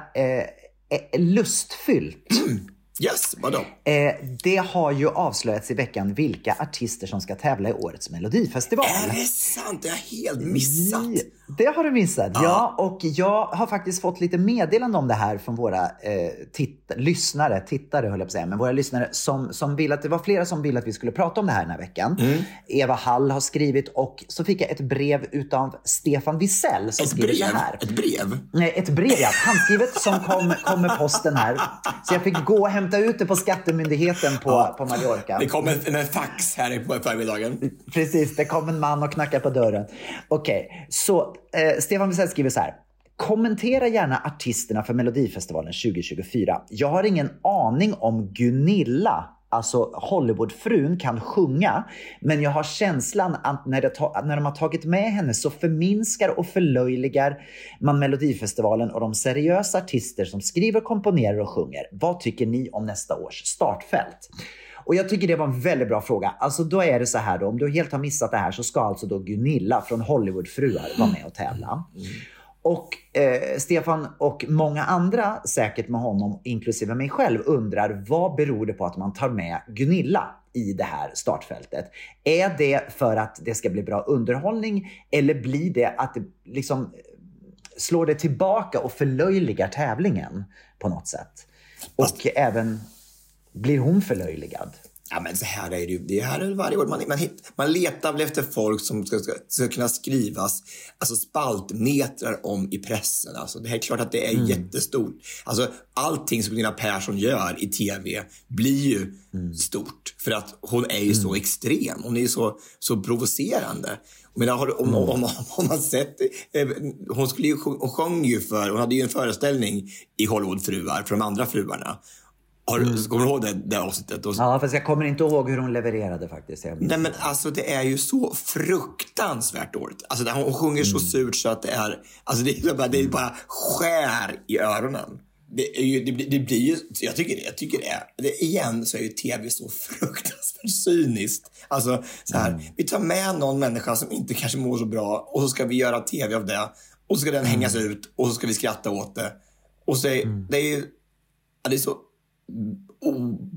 Speaker 4: eh, lustfyllt?
Speaker 5: Mm. Yes, vadå?
Speaker 4: Eh, det har ju avslöjats i veckan vilka artister som ska tävla i årets Melodifestival.
Speaker 5: Är det sant? Det har jag helt missat.
Speaker 4: Det har du missat,
Speaker 5: ja.
Speaker 4: ja. Och jag har faktiskt fått lite meddelande om det här från våra eh, titt- lyssnare, tittare höll jag på att säga, men våra lyssnare som, som vill att det var flera som ville att vi skulle prata om det här den här veckan.
Speaker 5: Mm.
Speaker 4: Eva Hall har skrivit och så fick jag ett brev utav Stefan Wiesel som
Speaker 5: ett
Speaker 4: skriver
Speaker 5: brev?
Speaker 4: så här.
Speaker 5: Ett brev?
Speaker 4: Nej, ett brev, ja. Handskrivet som kom, kom med posten här. Så jag fick gå och hämta ut det på skattemyndigheten på, ja. på Mallorca.
Speaker 5: Det kom en, en fax här på förmiddagen.
Speaker 4: Precis, det kom en man och knackade på dörren. Okej, okay. så eh, Stefan Wiesel skriver så här. Kommentera gärna artisterna för Melodifestivalen tjugo tjugofyra. Jag har ingen aning om Gunilla, alltså Hollywoodfrun, kan sjunga. Men jag har känslan att när, det ta- när de har tagit med henne så förminskar och förlöjligar man Melodifestivalen och de seriösa artister som skriver, komponerar och sjunger. Vad tycker ni om nästa års startfält? Och jag tycker det var en väldigt bra fråga. Alltså då är det så här då, om du helt har missat det här så ska alltså då Gunilla från Hollywoodfruar vara med och tävla. Mm. Och eh, Stefan och många andra, säkert med honom, inklusive mig själv, undrar vad beror det på att man tar med Gunilla i det här startfältet? Är det för att det ska bli bra underhållning eller blir det att det liksom slår det tillbaka och förlöjligar tävlingen på något sätt? Och Fast... även blir hon förlöjligad?
Speaker 5: Ja, men så här är det ju. Det här är varje år. Man, man, hit, man letar väl efter folk som ska, ska, ska kunna skrivas alltså spaltmetrar om i pressen. Alltså, det är klart att det är mm. jättestort. Alltså, allting som Gunilla Persson gör i tv blir ju mm. stort. För att hon är ju mm. så extrem. Hon är ju så, så provocerande. Men har, om, mm. om, om, om man sett... Hon, skulle ju, hon sjöng ju för... Hon hade ju en föreställning i Hollywoodfruar för de andra fruarna. Har du, mm. kommer du ihåg det, det avsnittet? Och...
Speaker 4: Ja, fast jag kommer inte ihåg hur hon levererade faktiskt.
Speaker 5: Nej, men alltså det är ju så fruktansvärt dåligt. Alltså hon, hon sjunger mm. så surt så att det är... Alltså det är bara, det är bara skär i öronen. Det, är ju, det, det blir ju... Jag tycker det. Jag tycker det, det. Igen så är ju tv så fruktansvärt cyniskt. Alltså så här, mm. vi tar med någon människa som inte kanske mår så bra och så ska vi göra tv av det. Och så ska den mm. hängas ut och så ska vi skratta åt det. Och så är, mm. det är ju... Ja, det är så...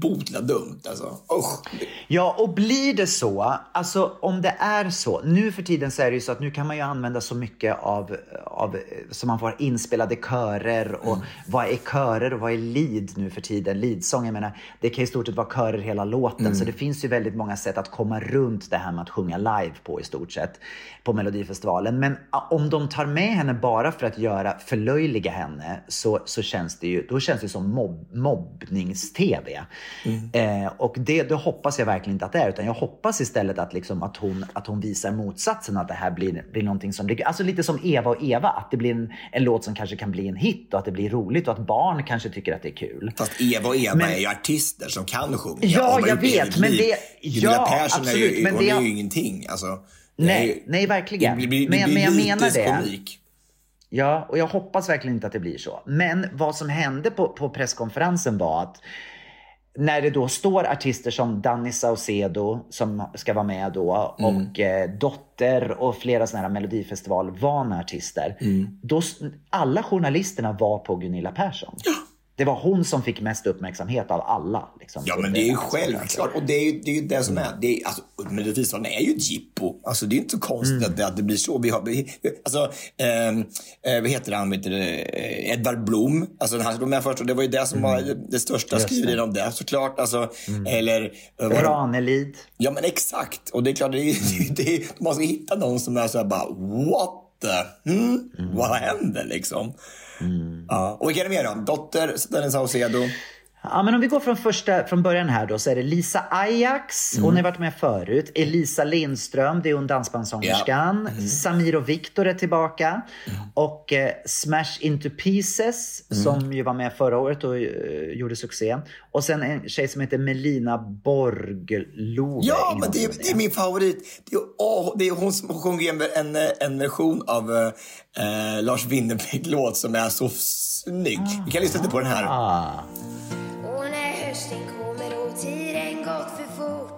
Speaker 5: obotla dumt. Alltså. Oh.
Speaker 4: Ja, och blir det så, alltså om det är så, nu för tiden så är det ju så att nu kan man ju använda så mycket av, av så man får inspelade körer och mm. vad är körer och vad är lead nu för tiden, leadsång, jag menar, det kan i stort sett vara körer hela låten, mm. så det finns ju väldigt många sätt att komma runt det här med att sjunga live på i stort sett på Melodifestivalen. Men om de tar med henne bara för att göra förlöjliga henne så, så känns det ju, då känns det som mobb, mobbnings-tv. Mm. Eh, och det, det hoppas jag verkligen inte att det är, utan jag hoppas istället att, liksom, att, hon, att hon visar motsatsen, att det här blir, blir någonting som blir, alltså lite som Eva och Eva, att det blir en, en låt som kanske kan bli en hit och att det blir roligt och att barn kanske tycker att det är kul.
Speaker 5: Fast Eva och Eva men, är ju artister som kan sjunga.
Speaker 4: Ja, jag vet, men det, ja,
Speaker 5: Persson
Speaker 4: absolut,
Speaker 5: är ju,
Speaker 4: men
Speaker 5: hon
Speaker 4: det
Speaker 5: är ju ingenting, alltså.
Speaker 4: Nej,
Speaker 5: ju,
Speaker 4: nej verkligen.
Speaker 5: Det blir, det
Speaker 4: men,
Speaker 5: blir
Speaker 4: men jag menar det.
Speaker 5: komik.
Speaker 4: Ja, och jag hoppas verkligen inte att det blir så. Men vad som hände på, på presskonferensen var att när det då står artister som Danny Saucedo som ska vara med då mm. och eh, Dotter och flera såna här Melodifestival-vana artister. Mm. Då, alla journalisterna var på Gunilla Persson. Ja. Det var hon som fick mest uppmärksamhet av alla. Liksom,
Speaker 5: ja, men det är ju självklart. Och det är ju det, är ju det som är. Det är, alltså, Melodifestivalen är ju ett jippo. Alltså, det är inte så konstigt mm. att, det, att det blir så. Vi har, alltså, eh, vad heter han? Vet du, Edvard Blom. Alltså, den här, de här första, det var ju det som mm. var det största skrivet om det, såklart. Alltså, mm. eller...
Speaker 4: Ranelid.
Speaker 5: Ja, men exakt. Och det är klart, det är, mm. det är, man ska hitta någon som är så här bara, what the? Hmm? Mm. Vad händer liksom? Mm. Ja. Och vilka är det mer då? Dotter, Danny Saucedo.
Speaker 4: Ja, men om vi går från första, från början här då, så är det Lisa Ajax, mm. hon har varit med förut. Elisa Lindström, det är hon dansbandssångerskan. Ja. Mm. Samir och Viktor är tillbaka. Mm. Och eh, Smash Into Pieces, mm. som ju var med förra året och uh, gjorde succé. Och sen en tjej som heter Melina Borglove.
Speaker 5: Ja, men det är, det är min favorit. Det är, oh, det är hon som sjunger en, en, en version av uh, uh, Lars Winnerbäck-låt som är så snygg. Ah. Vi kan lyssna lite på den här.
Speaker 4: Ah.
Speaker 9: Hösten kommer och tiden gått för fort.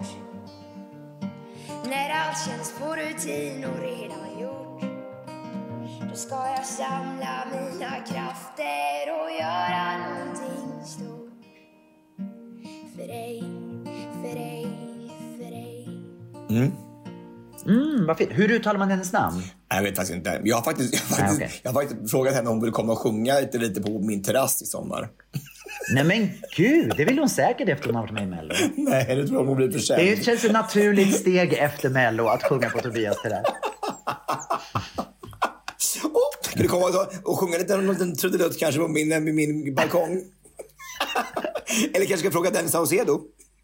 Speaker 9: När allt känns på rutin och redan gjort, då ska jag samla mina krafter och göra någonting stort. För dig, för dig, för dig.
Speaker 5: Mm.
Speaker 4: Mm, vad fint. Hur uttalar man hennes namn?
Speaker 5: Jag vet faktiskt inte. Jag har faktiskt, jag har faktiskt, ah, okay. jag har faktiskt frågat henne om hon vill komma och sjunga lite, lite på min terrass i sommar.
Speaker 4: Nej men gud, det vill hon säkert efter hon har varit med i Mello.
Speaker 5: Nej, det tror jag hon blir för känd.
Speaker 4: Det känns ett naturligt steg efter Mello att sjunga på Tobias till det.
Speaker 5: Oh, kan du komma och, och sjunga lite en liten trudelutt kanske på min, min, min balkong? Eller kanske ska fråga Danny Saucedo?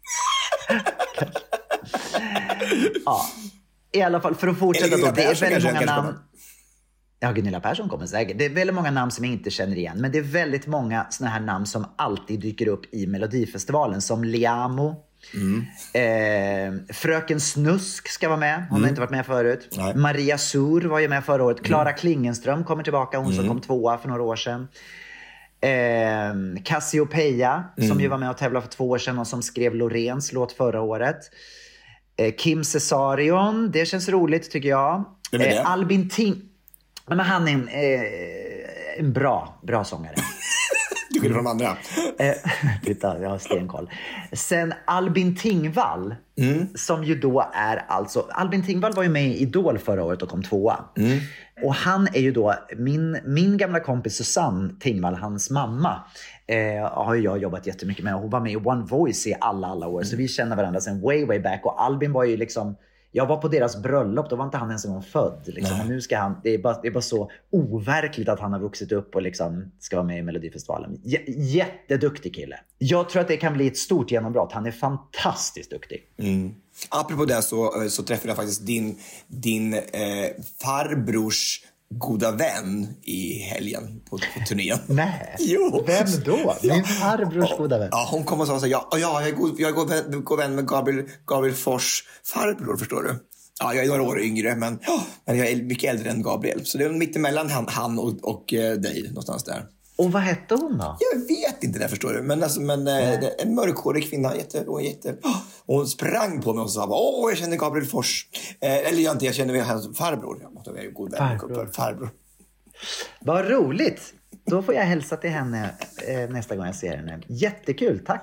Speaker 4: Ja, i alla fall för att fortsätta då. Det är väldigt många namn.
Speaker 5: Komma.
Speaker 4: Ja, Gunilla Persson kommer säkert. Det är väldigt många namn som jag inte känner igen. Men det är väldigt många såna här namn som alltid dyker upp i Melodifestivalen. Som Liamo. Mm. Eh, Fröken Snusk ska vara med. Hon mm. har inte varit med förut. Nej. Maria Sur var ju med förra året. Klara mm. Klingenström kommer tillbaka. Hon mm. som kom tvåa för några år sedan. Eh, Cassiopeia mm. som ju var med och tävlade för två år sedan. Och som skrev Loreens låt förra året. Eh, Kim Cesarion. Det känns roligt tycker jag. Eh, Albin Ting... Men han är en, eh, en bra, bra sångare.
Speaker 5: Du kunde de andra.
Speaker 4: Eh, titta, jag har stenkoll. Sen Albin Tingvall, mm. som ju då är alltså... Albin Tingvall var ju med i Idol förra året och kom tvåa. Mm. Och han är ju då min, min gamla kompis Susanne Tingvall, hans mamma. Eh, har ju jag jobbat jättemycket med. Hon var med i One Voice i alla, alla år. Mm. Så vi känner varandra sen way, way back. Och Albin var ju liksom... Jag var på deras bröllop, då var inte han ens en gång född. Liksom. Och nu ska han, det, är bara, det är bara så overkligt att han har vuxit upp och liksom ska vara med i Melodifestivalen. J- jätteduktig kille. Jag tror att det kan bli ett stort genombrott. Han är fantastiskt duktig.
Speaker 5: Mm. Apropå det så, så träffade jag faktiskt din, din eh, farbrors goda vän i helgen på, på turnén.
Speaker 4: Nej,
Speaker 5: jo.
Speaker 4: Vem då? Min farbrors
Speaker 5: ja.
Speaker 4: goda vän.
Speaker 5: Ja, hon kom och sa så här, ja, ja, jag är god, jag är god, vän, god vän med Gabriel, Gabriel Fors farbror, förstår du? Ja, jag är några år yngre, men, ja, men jag är mycket äldre än Gabriel. Så det är mittemellan han, han och, och eh, dig någonstans där.
Speaker 4: Och vad hette hon då?
Speaker 5: Jag vet inte det, förstår du. Men, alltså, men eh, en mörkhårig kvinna, jätte, och jätte, och hon sprang på mig och sa, åh, jag känner Gabriel Fors. Eh, eller jag inte, jag känner hans farbror. Jag måste vara god vän farbror. farbror.
Speaker 4: Vad roligt. Då får jag hälsa till henne eh, nästa gång jag ser henne. Jättekul, tack.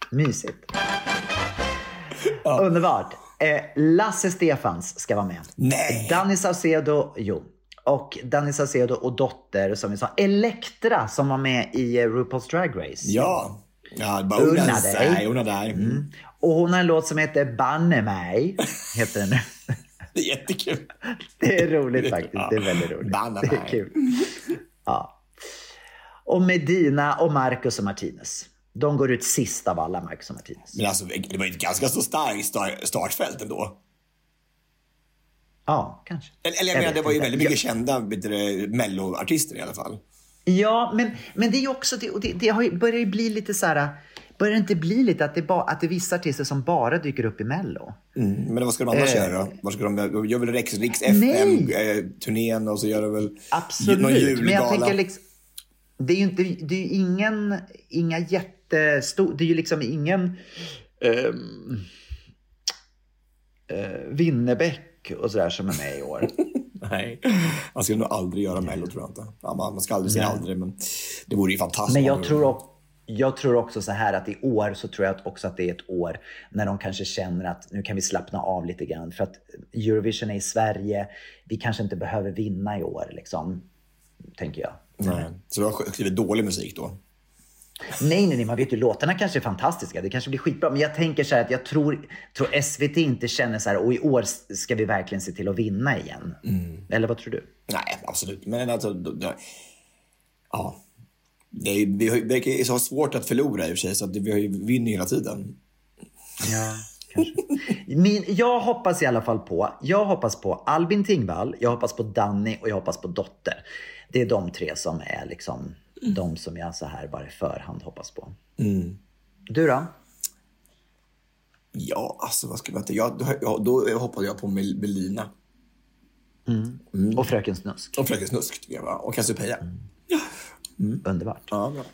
Speaker 4: Mysigt. Ja. Underbart. Eh, Lasse Stefans ska vara med.
Speaker 5: Nej.
Speaker 4: Danny Saucedo, jo. Och Danny Saucedo och dotter, som vi sa. Elektra, som var med i RuPaul's Drag Race.
Speaker 5: Ja. Ja, bara unna dig. Unna dig. Mm.
Speaker 4: Och hon har en låt som heter Banne mig. Heter den nu.
Speaker 5: Det är jättekul.
Speaker 4: Det är roligt faktiskt. Ja. Det är väldigt roligt.
Speaker 5: Banne
Speaker 4: det är kul. Ja. Och Medina och Marcus och Martinez. De går ut sist av alla, Marcus och Martinez.
Speaker 5: Men alltså, det var ju ett ganska så starkt startfält ändå.
Speaker 4: Ja, kanske.
Speaker 5: Eller, eller jag, jag menar, det var ju väldigt mycket jag... kända melloartister i alla fall.
Speaker 4: Ja, men, men det är ju också, det, det, det har ju, börjar ju bli lite så här, börjar det inte bli lite att det, ba, att det är vissa artister som bara dyker upp i Mello?
Speaker 5: Mm, men vad ska de annars äh, göra då? Vad ska de gör väl Rex, Riks F M-turnén och så gör de väl
Speaker 4: absolut, någon julgala. Men jag tänker liksom, det är ju inte, det är ju ingen, inga jättestor, det är ju liksom ingen um, uh, Winnerbäck och sådär som är med i år.
Speaker 5: Nej, man ska nog aldrig göra Mello, tror jag inte. Ja, man ska aldrig säga aldrig, men det vore ju fantastiskt.
Speaker 4: Men jag tror, också, jag tror också så här att i år så tror jag också att det är ett år när de kanske känner att nu kan vi slappna av lite grann. För att Eurovision är i Sverige, vi kanske inte behöver vinna i år, liksom, tänker jag.
Speaker 5: Nej. Så du har skrivit dålig musik då?
Speaker 4: Nej, nej, nej, man vet ju, låtarna kanske är fantastiska. Det kanske blir skitbra. Men jag tänker så här att jag tror, tror S V T inte känner så här, och i år ska vi verkligen se till att vinna igen. Mm. Eller vad tror du?
Speaker 5: Nej, absolut. Men alltså, då, då, ja. Det är, vi har, det är så svårt att förlora i och för sig, så att vi har ju vinner hela tiden.
Speaker 4: Ja, kanske. Min, jag hoppas i alla fall på, jag hoppas på Albin Tingvall, jag hoppas på Danny och jag hoppas på Dotter. Det är de tre som är liksom mm. de som jag så här bara i förhand hoppas på. Mm. Du då?
Speaker 5: Ja, alltså vad ska man inte... Jag, då, då hoppade jag på Melina.
Speaker 4: Mm. Mm. Och Fröken Snusk.
Speaker 5: Och Fröken Snusk tycker jag, va? Och Cassiopeia. Mm.
Speaker 4: Mm. Underbart.
Speaker 5: Ja, bra.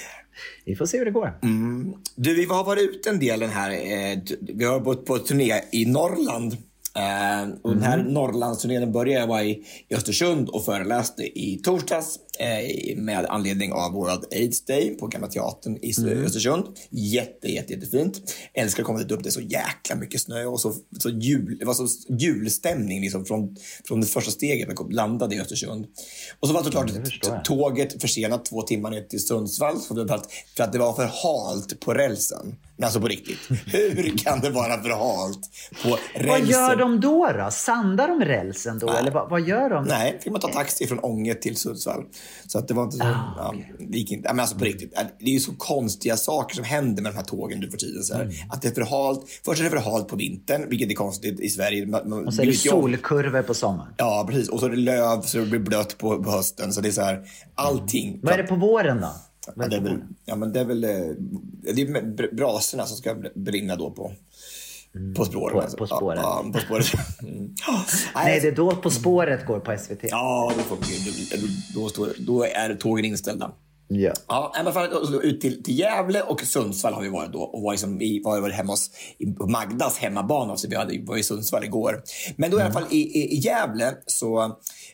Speaker 4: Vi får se hur det går.
Speaker 5: Mm. Du, vi har varit ute en del den här... Eh, vi har varit på turné i Norrland. Uh, och den här mm. Norrlandsturnén började jag vara i, i Östersund och föreläste i torsdags uh, med anledning av World AIDS Day på Gamla Teatern i mm. Östersund. Jätte, jätte, jättefint. Älskar att komma dit upp. Det är så jäkla mycket snö och så, så jul, det var så julstämning liksom från, från det första steget när jag landade i Östersund. Och så var det klart mm, tåget försenat två timmar ner till Sundsvall för att, för att det var för halt på rälsen. Men alltså på riktigt. Hur kan det vara för halt på rälsen?
Speaker 4: Vad gör de då då? Sandar de rälsen då?
Speaker 5: Nej.
Speaker 4: Eller vad, vad gör de?
Speaker 5: Nej, fick man ta taxi från Ånge till Sundsvall. Så att det var inte så... Ah, okay. Ja, det gick inte. Men alltså på riktigt. Det är ju så konstiga saker som händer med de här tågen nu för tiden. Så här. Mm. Att det är för halt. Först är det för halt på vintern, vilket är konstigt i Sverige. Man, man,
Speaker 4: och så är det solkurvor på sommaren.
Speaker 5: Ja, precis. Och så är det löv så det blir blött på, på hösten. Så det är så här, allting. Mm.
Speaker 4: Vad är det på våren då?
Speaker 5: Ja, det är väl, ja, men det är väl det är brasorna som ska brinna då på mm. på spåret.
Speaker 4: På,
Speaker 5: alltså.
Speaker 4: på spåret.
Speaker 5: Ja, ja, på spåret. Mm.
Speaker 4: Nej, det är då På spåret går på S V T.
Speaker 5: Ja, då, får vi, då, då, står, då är tågen inställda.
Speaker 4: Ja.
Speaker 5: Ja, i alla fall ut till, till Gävle och Sundsvall har vi varit då. Och var, liksom, vi var, var hemma hos på Magdas hemmabana. Så vi hade, var i Sundsvall igår. Men då i alla fall i, i, i Gävle så,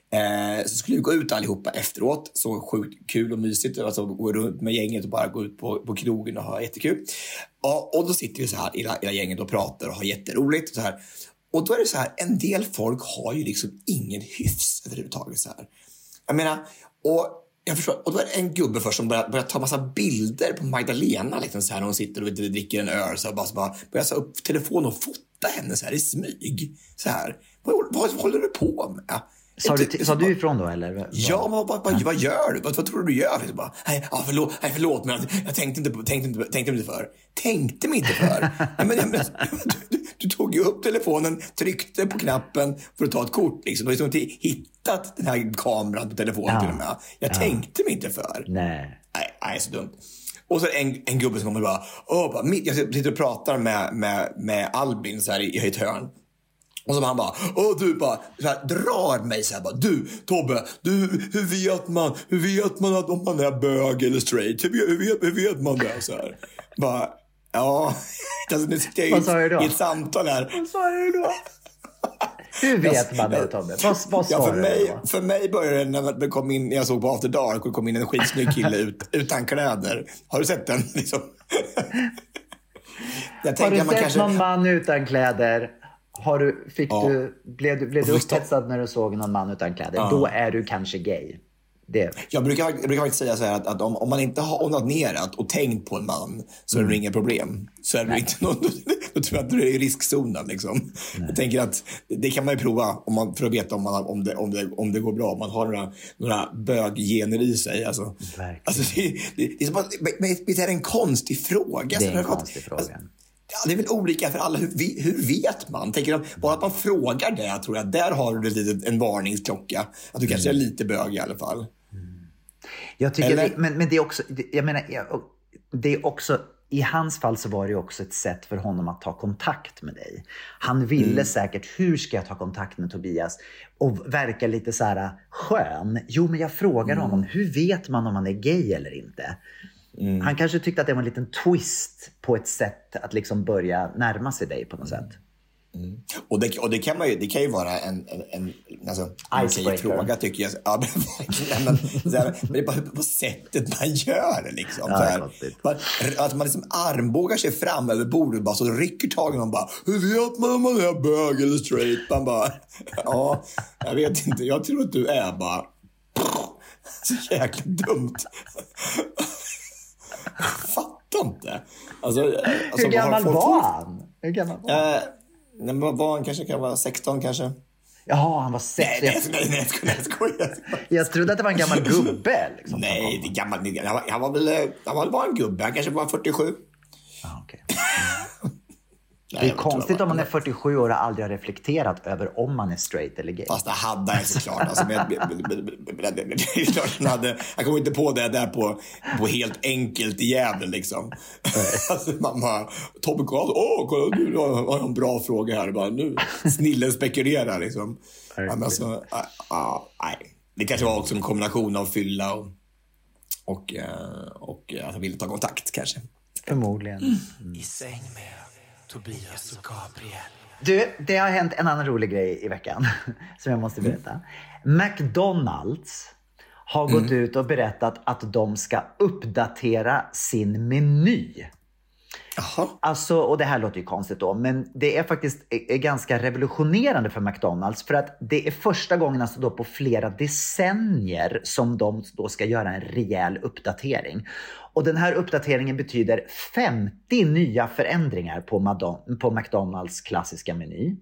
Speaker 5: eh, så skulle vi gå ut allihopa efteråt. Så sjukt kul och mysigt. Alltså gå runt med gänget och bara gå ut på, på krogen och ha jättekul. Och, och då sitter vi så här, hela, hela gänget och pratar och har jätteroligt. Så här. Och då är det så här, en del folk har ju liksom ingen hyfs överhuvudtaget så här. Jag menar, och jag förstår, och då är det en gubbe först som börjar, börjar ta massa bilder på Magdalena liksom så här, när hon sitter och dricker en öl så bara, så bara börjar ta upp telefonen och fota henne så här i smyg så här. Vad, vad, vad håller du på med?
Speaker 4: Sa du, sa du ifrån då eller?
Speaker 5: Ja, men vad, vad, vad gör du? Vad, vad tror du du gör? Så bara, nej, ja, förlåt, nej, förlåt, men jag tänkte inte, tänkte inte, tänkte inte för. Tänkte mig inte för. Nej, men, men, du, du, du tog ju upp telefonen, tryckte på knappen för att ta ett kort. Liksom. Du har liksom inte hittat den här kameran på telefonen ja. till och med. Jag ja. tänkte mig inte för.
Speaker 4: Nej.
Speaker 5: Nej, nej, så dumt. Och så en, en gubbe som kommer bara, åh, bara, jag sitter och pratar med, med, med Albin så här i, i ett hörn. Och så han bara, åh du bara, så här, drar mig så här bara, du Tobbe, du, hur vet man, hur vet man att om man är bög eller straight? Hur, hur, vet, hur vet man det så här? Bara, ja, alltså, nu sitter jag i, i ett samtal här.
Speaker 4: Vad sa du då? Hur vet man det, Tobbe? Vad, vad
Speaker 5: ja, för, mig, för mig började det när det kom in, jag såg på After Dark och kom in en skitsnygg kille ut, utan kläder. Har du sett den liksom? jag
Speaker 4: har du
Speaker 5: att man
Speaker 4: sett
Speaker 5: kanske...
Speaker 4: någon man utan kläder? Har du, fick
Speaker 5: ja.
Speaker 4: du, blev du, blev du upphetsad när du såg någon man utan kläder? Ja. Då är du kanske gay. Det.
Speaker 5: Jag brukar, jag brukar faktiskt säga så här att, att om, om man inte har onanerat och tänkt på en man så är det mm. inga problem. Så är det inte någon, då tror jag att du är i riskzonen. Liksom. Jag tänker att det kan man ju prova om man, för att veta om, man, om, det, om, det, om det går bra. Om man har några, några böggener i sig. Alltså, alltså, det, det, det är som att det är en konstig fråga.
Speaker 4: Det är en konstig fråga.
Speaker 5: Alltså, ja, det är väl olika för alla. Hur, hur vet man? Tänker att bara att man frågar det, tror jag, där har du lite, en varningsklocka. Att du kanske är lite bög i alla fall.
Speaker 4: Jag tycker det, men, men det är också, jag menar, det är också, i hans fall så var det också ett sätt för honom att ta kontakt med dig. Han ville mm. säkert, hur ska jag ta kontakt med Tobias? Och verka lite så här skön. Jo, men jag frågar mm. honom, hur vet man om man är gay eller inte? Mm. Han kanske tyckte att det var en liten twist på ett sätt att liksom börja närma sig dig på något sätt.
Speaker 5: Mm. Och, det, och det kan man ju, det kan ju vara en, en, en alltså, en fråga tycker jag. Ja, men, men, här, men det är bara på sättet man gör det liksom. Ja, så här. Man, att man liksom armbågar sig fram över bordet bara, så rycker tagen och bara, hur vet man om man är bög eller straight? Man bara, ja, jag vet inte, jag tror att du är bara så jäkla dumt. Jag fattar inte. Alltså, alltså,
Speaker 4: hur gammal var han? Hur gammal var han?
Speaker 5: Äh, Nej, men var han kanske kan vara sexton kanske.
Speaker 4: Jaha, han var sexton.
Speaker 5: Nej, nej, nej, nej, jag skojar.
Speaker 4: Jag trodde att det var en gammal gubbe. Liksom,
Speaker 5: nej, det är gammal. Han var, han var väl han var bara en gubbe. Han kanske var fyrtiosju.
Speaker 4: Ah, okay. Nej, det är konstigt om man är fyrtiosju år och aldrig har reflekterat över om man är straight eller gay.
Speaker 5: Fast det hade han såklart. Alltså, men, han, hade, han kom inte på det där på, på helt enkelt i jäveln liksom. Alltså, man bara, Tobbe Karlsson, åh, kolla nu har jag en bra fråga här. Bara, nu snillen spekulerar liksom. Men alltså, uh, uh, nej. Det kanske var också en kombination av fylla och, och, uh, och uh, att han ville ta kontakt kanske.
Speaker 4: Förmodligen.
Speaker 6: Mm. I säng med Tobias och Gabriel.
Speaker 4: Du, det har hänt en annan rolig grej i veckan som jag måste berätta. Mm. McDonald's har mm. gått ut och berättat att de ska uppdatera sin meny.
Speaker 5: Jaha.
Speaker 4: Alltså, och det här låter ju konstigt då, men det är faktiskt är ganska revolutionerande för McDonald's, för att det är första gången alltså då på flera decennier som de då ska göra en rejäl uppdatering. Och den här uppdateringen betyder femtio nya förändringar på, Madon- på McDonald's klassiska meny.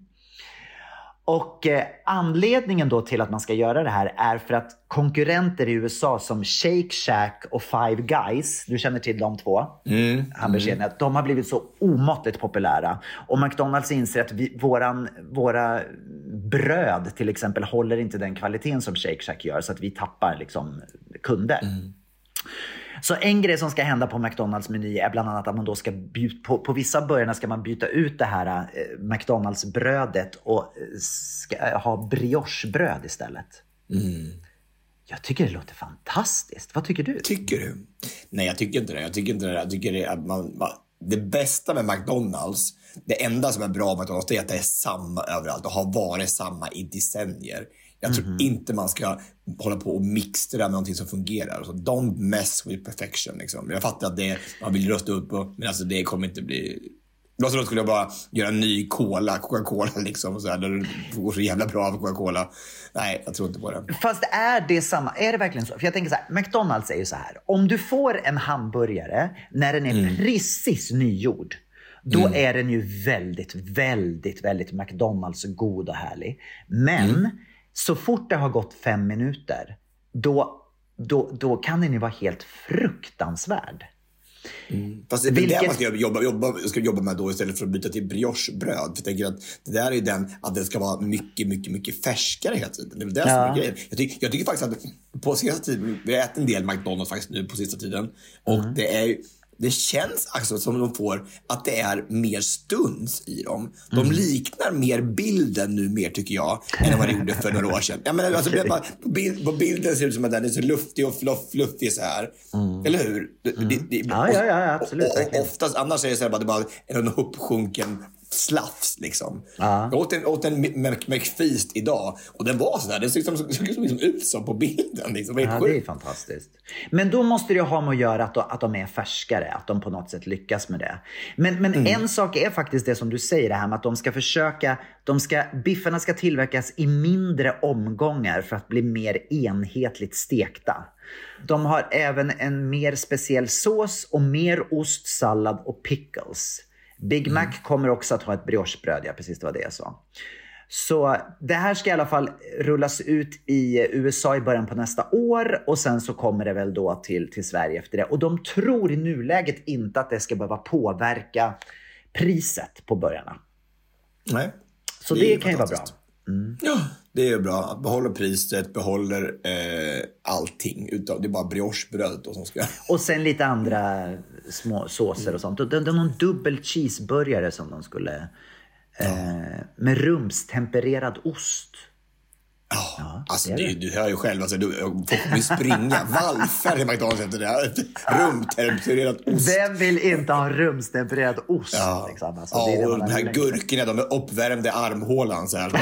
Speaker 4: Och eh, anledningen då till att man ska göra det här är för att konkurrenter i U S A som Shake Shack och Five Guys, du känner till de två,
Speaker 5: mm.
Speaker 4: hamburgerkedjorna, att de har blivit så omåttligt populära. Och McDonald's inser att vi, våran, våra bröd till exempel håller inte den kvaliteten som Shake Shack gör, så att vi tappar liksom kunder. Mm. Så en grej som ska hända på McDonald's meny är bland annat att man då ska byta, på, på vissa burgarna ska man byta ut det här eh, McDonald's brödet och ska ha briochebröd istället.
Speaker 5: Mm.
Speaker 4: Jag tycker det låter fantastiskt. Vad tycker du?
Speaker 5: Tycker du? Nej, jag tycker inte det. Jag tycker inte det. Jag tycker det är att man, man det bästa med McDonald's, det enda som är bra med McDonald's, det är att det är samma överallt och har varit samma i decennier. Jag tror mm-hmm. inte man ska hålla på och mixtra med någonting som fungerar. Så don't mess with perfection. Liksom. Jag fattar att det man vill rösta upp på, men alltså det kommer inte bli... Då skulle jag bara göra en ny cola, Coca-Cola liksom. Och så här, där det går så jävla bra av Coca-Cola. Nej, jag tror inte på det.
Speaker 4: Fast är det samma? Är det verkligen så? För jag tänker så här, McDonald's är ju så här. Om du får en hamburgare när den är mm. precis nygjord, då mm. är den ju väldigt, väldigt, väldigt McDonald's god och härlig. Men... Mm. Så fort det har gått fem minuter, då, då, då kan den ju vara helt fruktansvärd.
Speaker 5: Mm. Fast det är Vilket... det man ska jobba, jobba, ska jobba med då istället för att byta till briochebröd. För jag tänker att det där är den, att det ska vara mycket, mycket, mycket färskare hela tiden. Det är det som är grejen. Jag tycker, jag tycker faktiskt att på sista tiden, vi har ätit en del McDonald's faktiskt nu på sista tiden. Och mm. det är det känns alltså som de får att det är mer stuns i dem. De mm. liknar mer bilden nu mer tycker jag än vad man gjorde för några år sedan. Jag menar, alltså, okay. bara, på, bild, på bilden ser det ut som att den är så luftig och fluff, fluffig så här. Mm. Eller hur? Det,
Speaker 4: mm.
Speaker 5: det, det,
Speaker 4: ja, ja, ja, absolut.
Speaker 5: Och, och, oftast annars är det så här bara, det bara en uppsjunken slafs liksom.
Speaker 4: Ja.
Speaker 5: Jag åt en, åt en McFeast idag och den var sådär, det såg liksom, såg liksom ut som på bilden liksom. Det
Speaker 4: ja, det är fantastiskt. Men då måste det ju ha med att göra att, att de är färskare, att de på något sätt lyckas med det. Men, men mm. en sak är faktiskt det som du säger, det här med att de ska försöka, de ska, biffarna ska tillverkas i mindre omgångar för att bli mer enhetligt stekta. De har även en mer speciell sås och mer ost, sallad och pickles. Big Mac mm. kommer också att ha ett briochebröd, ja, precis det var det jag sa. Så det här ska i alla fall rullas ut i U S A i början på nästa år. Och sen så kommer det väl då till, till Sverige efter det. Och de tror i nuläget inte att det ska behöva påverka priset på burgarna.
Speaker 5: Nej.
Speaker 4: Så det, det kan ju vara bra.
Speaker 5: Mm. Ja, det är bra. Att behålla priset, behåller eh, allting. Utav, det är bara briochebröd då som ska...
Speaker 4: Och sen lite andra små såser och sånt. Det är någon dubbel cheeseburgare som de skulle... Eh, med rumstempererad ost.
Speaker 5: Oh, ja, alltså det, du hör ju själv, alltså, du får ju springa vallfärd i McDonalds efter det här. Rumstempererad ost.
Speaker 4: Vem vill inte ha rumstempererad ost?
Speaker 5: Ja,
Speaker 4: liksom? Alltså,
Speaker 5: ja,
Speaker 4: det är det
Speaker 5: och de här gurkorna, de är uppvärmda i armhålan så här.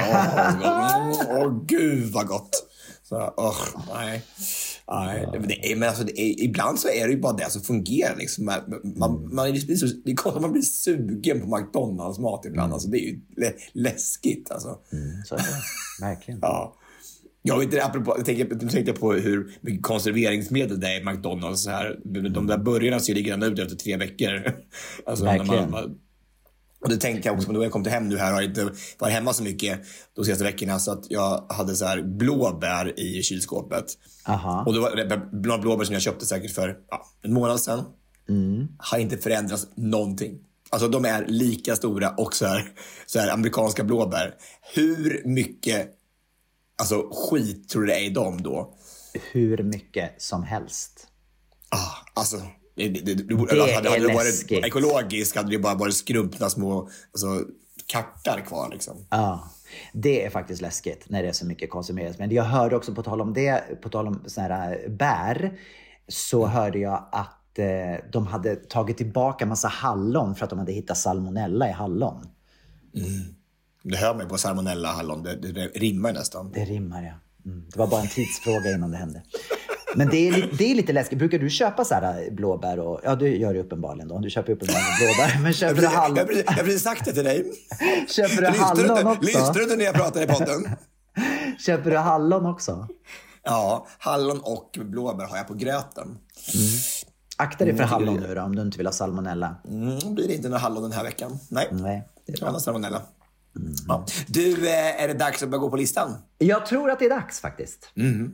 Speaker 5: Åh, oh, oh, gud vad gott. Så, oh, nej. Nej, det är, men alltså, det är, ibland så är det ju bara det som fungerar liksom. Man, man, man, är så, det är, man blir sugen på McDonalds mat ibland, mm. alltså, det är ju lä, läskigt alltså.
Speaker 4: Mm, så är det, verkligen.
Speaker 5: Ja. Jag vet inte, apropå, jag tänkte, jag tänkte på hur mycket konserveringsmedel det är i McDonalds så här. De där burgarna ser lite grann ut efter tre veckor. Alltså,
Speaker 4: verkligen.
Speaker 5: När man, och det tänkte jag också, men då jag kom till hem nu här har jag inte varit hemma så mycket de senaste veckorna, så att jag hade så här blåbär i kylskåpet.
Speaker 4: Aha.
Speaker 5: Och det var blåbär som jag köpte säkert för ja, en månad sedan.
Speaker 4: Mm.
Speaker 5: Har inte förändrats någonting. Alltså de är lika stora och så här, så här amerikanska blåbär. Hur mycket alltså, skit tror du det är i dem då?
Speaker 4: Hur mycket som helst.
Speaker 5: Ah, alltså... Det, det, det, det,
Speaker 4: det
Speaker 5: hade, hade det varit
Speaker 4: läskigt.
Speaker 5: Ekologiskt hade det bara varit skrumpna små alltså, kartar kvar liksom.
Speaker 4: Ja, det är faktiskt läskigt när det är så mycket konsumeras. Men jag hörde också på tal om det, på tal om såna här bär, så hörde jag att eh, de hade tagit tillbaka massa hallon för att de hade hittat salmonella i hallon.
Speaker 5: Mm. Det hör mig på salmonella hallon, det, det, det rimmar nästan.
Speaker 4: Det rimmar, ja. Mm. Det var bara en tidsfråga innan det hände. Men det är, det är lite läskigt. Brukar du köpa så här blåbär? Och, ja, du gör det uppenbarligen då. Du köper uppenbarligen blåbär. Men köper du hallon?
Speaker 5: Jag har precis sagt det till dig.
Speaker 4: Köper du hallon
Speaker 5: inte,
Speaker 4: också?
Speaker 5: Lyssnar du inte när jag pratar i podden?
Speaker 4: Köper du hallon också?
Speaker 5: Ja, hallon och blåbär har jag på gröten. Mm.
Speaker 4: Akta dig för hallon nu då, om du inte vill ha salmonella.
Speaker 5: Mm, blir det inte några hallon den här veckan. Nej,
Speaker 4: Nej det är
Speaker 5: bra. Salmonella. Mm. Ja. Du, är det dags att börja gå på listan?
Speaker 4: Jag tror att det är dags faktiskt.
Speaker 5: Mm.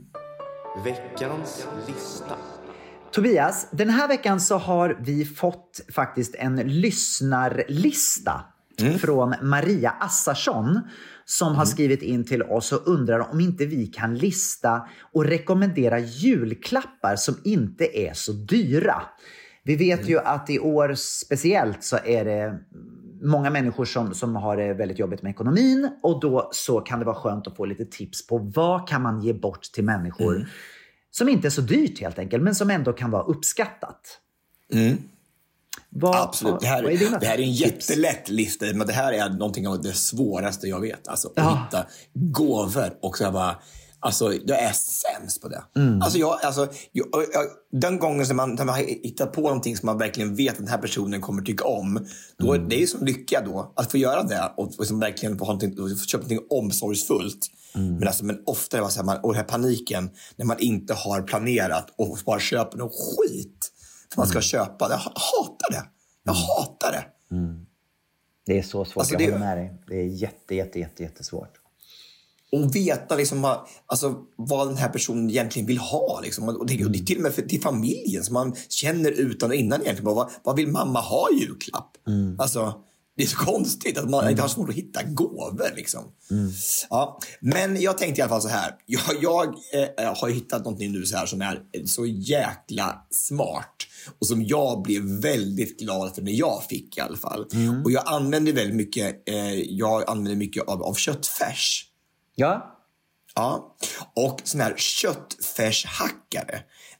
Speaker 6: Veckans lista.
Speaker 4: Tobias, den här veckan så har vi fått faktiskt en lyssnarlista mm. från Maria Assarsson som mm. har skrivit in till oss och undrar om inte vi kan lista och rekommendera julklappar som inte är så dyra. Vi vet mm. ju att i år speciellt så är det många människor som, som har det väldigt jobbigt med ekonomin, och då så kan det vara skönt att få lite tips på vad kan man ge bort till människor mm. som inte är så dyrt helt enkelt, men som ändå kan vara uppskattat.
Speaker 5: Mm.
Speaker 4: Vad,
Speaker 5: Absolut, det här,
Speaker 4: vad är
Speaker 5: det här är en jättelätt lista, men det här är någonting av det svåraste jag vet. Alltså, att
Speaker 4: ja.
Speaker 5: hitta gåvor och så bara... Alltså, jag är sämst på det.
Speaker 4: Mm.
Speaker 5: Alltså, jag, alltså, jag, jag, den gången som man, som man har hittat på någonting som man verkligen vet att den här personen kommer tycka om, då, mm. det är ju som lycka då, att få göra det och, och som verkligen få, få köpa någonting omsorgsfullt. Mm. Men, alltså, men ofta är det så här, man, och den här paniken när man inte har planerat och bara köper någon skit som man ska mm. köpa. Jag hatar det. Jag
Speaker 4: mm.
Speaker 5: hatar det.
Speaker 4: Mm. Det är så svårt, alltså, jag det, håller med dig. Det är jätte, jätte, jätte, jättesvårt.
Speaker 5: Och veta liksom, alltså, vad den här personen egentligen vill ha. Liksom. Och, det, och det är till och med för, till familjen som man känner utan och innan egentligen. Vad, vad vill mamma ha i julklapp? Mm. Alltså, det är så konstigt att man mm. inte har svårt att hitta gåvor. Liksom.
Speaker 4: Mm.
Speaker 5: Ja, men jag tänkte i alla fall så här. Jag, jag eh, har hittat någonting nu så här som är så jäkla smart. Och som jag blev väldigt glad för när jag fick i alla fall. Mm. Och jag använder väldigt mycket, eh, jag använder mycket av, av köttfärs.
Speaker 4: Ja.
Speaker 5: Ja, och sån här köttfärshackare.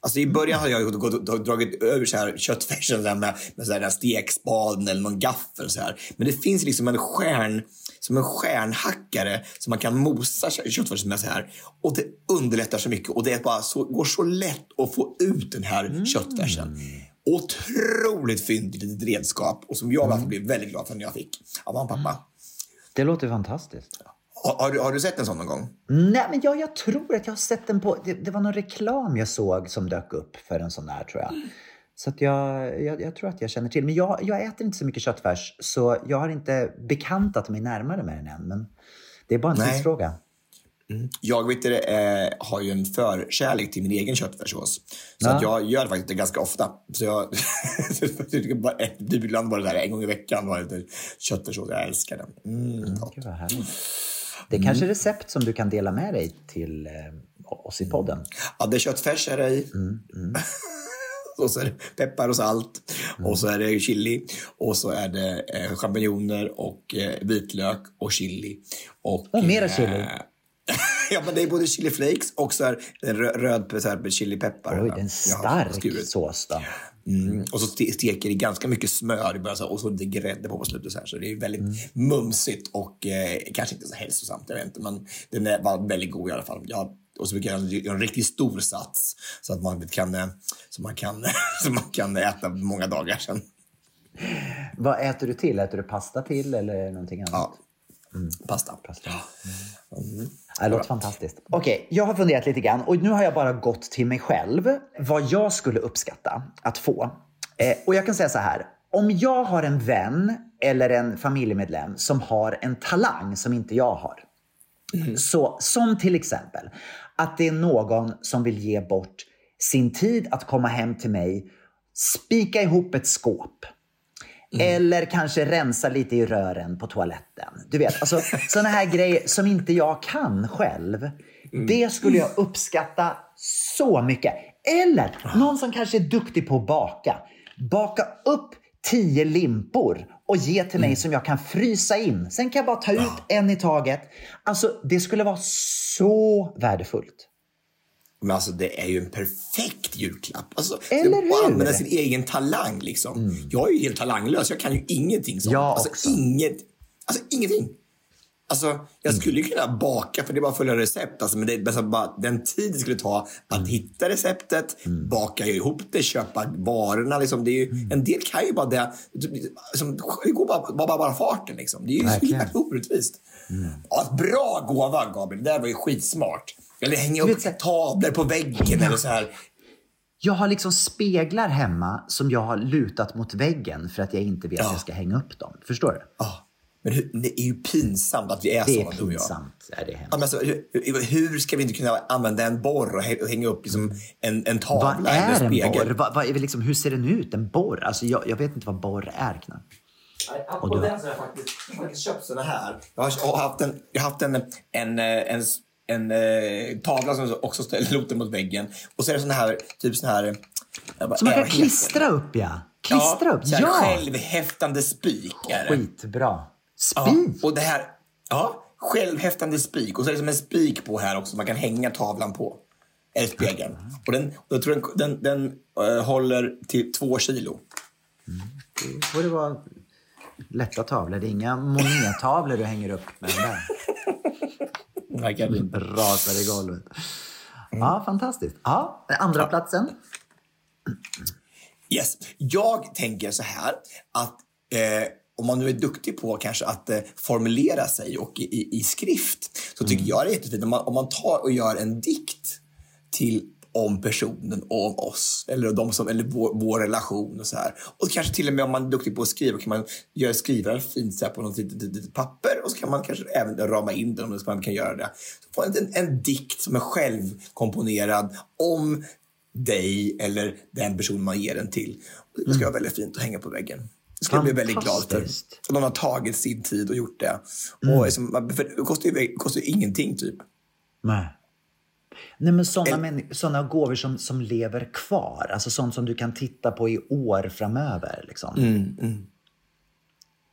Speaker 5: Alltså i början hade jag gått och dragit över så här köttfärsen så här med, med så här stekspaden eller någon gaffel så här. Men det finns liksom en stjärn, som en stjärnhackare som man kan mosa köttfärsen med så här. Och det underlättar så mycket. Och det är bara så, går så lätt att få ut den här mm. köttfärsen. Otroligt fyndigt litet redskap. Och som jag mm. blev väldigt glad för när jag fick av mamma och pappa.
Speaker 4: Det låter fantastiskt.
Speaker 5: Har, har, du, har du sett en sån någon gång?
Speaker 4: Nej, men jag, jag tror att jag har sett den på... Det, det var någon reklam jag såg som dök upp för en sån där, tror jag. Mm. Så att jag, jag, jag tror att jag känner till. Men jag, jag äter inte så mycket köttfärs. Så jag har inte bekantat mig närmare med den än. Men det är bara en Nej. tidsfråga.
Speaker 5: Mm. Jag vet det, eh, har ju en förkärlek till min egen köttfärssås. Så ja. att jag gör det faktiskt ganska ofta. Så jag ibland var det där en gång i veckan var det köttfärssås. Jag älskar den. Mm, mm,
Speaker 4: Gud, vad härligt. Det är mm. kanske recept som du kan dela med dig till eh, oss i podden.
Speaker 5: Ja, det är köttfärs är det i. Mm, mm. Och så är det peppar och salt. Mm. Och så är det chili. Och så är det eh, champinjoner och eh, vitlök och chili. Och,
Speaker 4: och mera chili.
Speaker 5: Eh, ja, men det är både chili flakes och så är det röd så här, chili peppar.
Speaker 4: Oj, det är en stark sås då.
Speaker 5: Mm. Och så steker det ganska mycket smör i början, och så det grädde på på slutet så här, så det är väldigt mm. mumsigt och eh, kanske inte så hälsosamt, jag vet inte, men den är, var väldigt god i alla fall. Jag, och så brukar jag göra en riktigt stor sats så att man kan så man kan så man kan äta många dagar sen.
Speaker 4: Vad äter du till? Äter du pasta till eller någonting annat?
Speaker 5: Ja. Mm. Pasta.
Speaker 4: Pasta. Mm. Mm. Det låter fantastiskt. Okej, okay, jag har funderat lite grann och nu har jag bara gått till mig själv vad jag skulle uppskatta att få. Eh, och jag kan säga så här, om jag har en vän eller en familjemedlem som har en talang som inte jag har. Mm. Så som till exempel att det är någon som vill ge bort sin tid att komma hem till mig, spika ihop ett skåp. Mm. Eller kanske rensa lite i rören på toaletten. Du vet, alltså såna här grejer som inte jag kan själv. Mm. Det skulle jag uppskatta så mycket. Eller någon som kanske är duktig på att baka. Baka upp tio limpor och ge till mig mm. som jag kan frysa in. Sen kan jag bara ta ut en i taget. Alltså det skulle vara så värdefullt.
Speaker 5: Men alltså det är ju en perfekt julklapp. Alltså,
Speaker 4: eller hur?
Speaker 5: Att använda sin egen talang liksom. Mm. Jag är ju helt talanglös. Jag kan ju ingenting sånt.
Speaker 4: Jag
Speaker 5: alltså,
Speaker 4: också.
Speaker 5: Inget, alltså ingenting. Alltså jag mm. skulle ju kunna baka för det är bara följa recept. Alltså, men det är bara den tid det skulle ta att mm. hitta receptet. Mm. Baka ihop det, köpa varorna. Liksom. Det är ju, mm. en del kan ju bara det. Liksom, det går bara, bara, bara farten liksom. Det är ju så jävla orättvist. Mm. Ja, bra gåva, Gabriel. Det där var ju skitsmart. Eller hänga upp vet, tavlor på väggen ja. eller så här.
Speaker 4: Jag har liksom speglar hemma som jag har lutat mot väggen för att jag inte vet ja. att jag ska hänga upp dem. Förstår du?
Speaker 5: Ja. Men hur, det är ju pinsamt att vi är,
Speaker 4: det
Speaker 5: sådana.
Speaker 4: Det är pinsamt. Ja, det är
Speaker 5: ja, men alltså, hur, hur ska vi inte kunna använda en borr och hänga upp liksom en, en tavla?
Speaker 4: Vad är en borr? Vad, vad är liksom, hur ser den ut? En borr? Alltså, jag, jag vet inte vad borr är knappt.
Speaker 5: Och på den så har jag faktiskt, jag har faktiskt köpt såna här. Jag har haft en, jag har haft en, en, en, en, en tavla som också ställer loten mot väggen. Och så är det såna här, typ såna här...
Speaker 4: Bara, som man kan klistra upp, ja. Klistra
Speaker 5: ja,
Speaker 4: upp,
Speaker 5: ja.
Speaker 4: ja.
Speaker 5: Självhäftande spik är det.
Speaker 4: Skitbra. Spik?
Speaker 5: Ja, och det här, ja, självhäftande spik. Och så är det som en spik på här också, man kan hänga tavlan på. Eller spegeln. Mm. Och den, jag tror den, den, den uh, håller till två kilo.
Speaker 4: Mm. Det får det vara lätta tavlor. Det är inga monettavlor du hänger upp med den där.
Speaker 5: Verkligen.
Speaker 4: Rasar i golvet. Ja, fantastiskt. Ja, andra ja. platsen.
Speaker 5: Yes. Jag tänker så här att eh, om man nu är duktig på kanske att eh, formulera sig och i, i skrift, så tycker mm. jag det är jättefint om man, om man tar och gör en dikt till om personen och om oss eller, de som, eller vår, vår relation och så här. Och kanske till och med om man är duktig på att skriva kan man göra skriva fint så här på något litet, litet papper, och så kan man kanske även rama in den om man kan göra det. Så få en, en dikt som är självkomponerad om dig eller den personen man ger den till. Och det ska vara väldigt fint att hänga på väggen. Det ska jag bli väldigt glad för. Och de har tagit sin tid och gjort det. Mm. Och liksom, för det kostar ju, kostar ju ingenting typ.
Speaker 4: Nej. Nej, men sådana, en... sådana gåvor som, som lever kvar. Alltså sånt som du kan titta på i år framöver. Liksom.
Speaker 5: Mm, mm.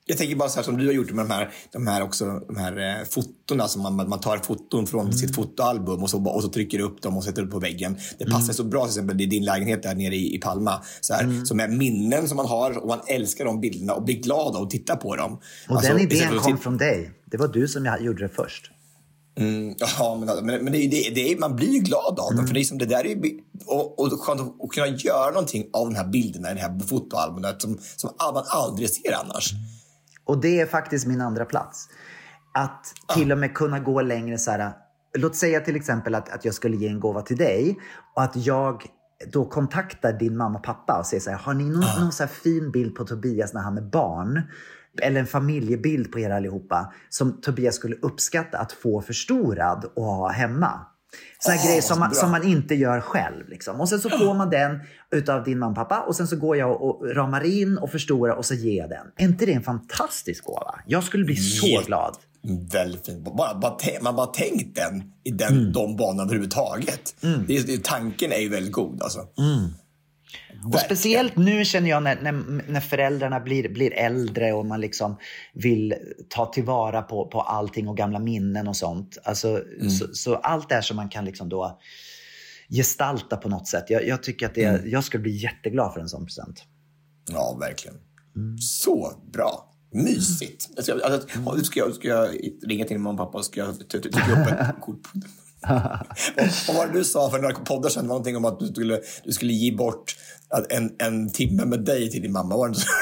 Speaker 5: Jag tänker bara så här som du har gjort med de här, de här, också, de här eh, fotona som man, man tar foton från mm. sitt fotoalbum och så, och så trycker upp dem och sätter upp på väggen. Det passar mm. så bra till exempel i din lägenhet där nere i, i Palma. Så här, mm. som är minnen som man har och man älskar de bilderna och blir glad av att titta på dem.
Speaker 4: Och
Speaker 5: alltså,
Speaker 4: den idén kom från dig. Det var du som jag gjorde det först.
Speaker 5: Mm, ja, men, men, men det, det, det är, man blir ju glad av dem. Mm. För det är som det där är, och, och skönt att och kunna göra någonting av de här bilderna i det här fotoalbumet som, som man aldrig ser annars. Mm.
Speaker 4: Och det är faktiskt min andra plats. Att till och med kunna gå längre så här. Låt säga till exempel att, att jag skulle ge en gåva till dig. Och att jag då kontaktar din mamma och pappa och säger så här. Har ni någon, uh. någon så här fin bild på Tobias när han är barn? Eller en familjebild på er allihopa. Som Tobias skulle uppskatta att få förstorad och ha hemma. Såna oh, grejer som man, som man inte gör själv. Liksom. Och sen så får man den utav din mamma och pappa. Och sen så går jag och, och ramar in och förstorar och så ger jag den. Är inte det en fantastisk gåva? Jag skulle bli så yeah. glad.
Speaker 5: Väldigt fint. Bara, bara, man bara tänkt den i den, mm. de banorna överhuvudtaget. Mm. Det, det, tanken är ju väldigt god alltså.
Speaker 4: Mm. Och speciellt nu känner jag när, när, när föräldrarna blir, blir äldre och man liksom vill ta tillvara på, på allting och gamla minnen och sånt. Alltså, mm. så, så allt det här som man kan liksom då gestalta på något sätt. Jag, jag tycker att det, mm. jag skulle bli jätteglad för en sån present.
Speaker 5: Ja, verkligen. Mm. Så bra. Mysigt. Jag ska, alltså, mm. ska, jag, ska jag ringa till min mamma och pappa och ska jag tycka upp en kort på vad var det du sa för några poddar sedan? Någonting om att du skulle, du skulle ge bort en, en timme med dig till din mamma. Var det så?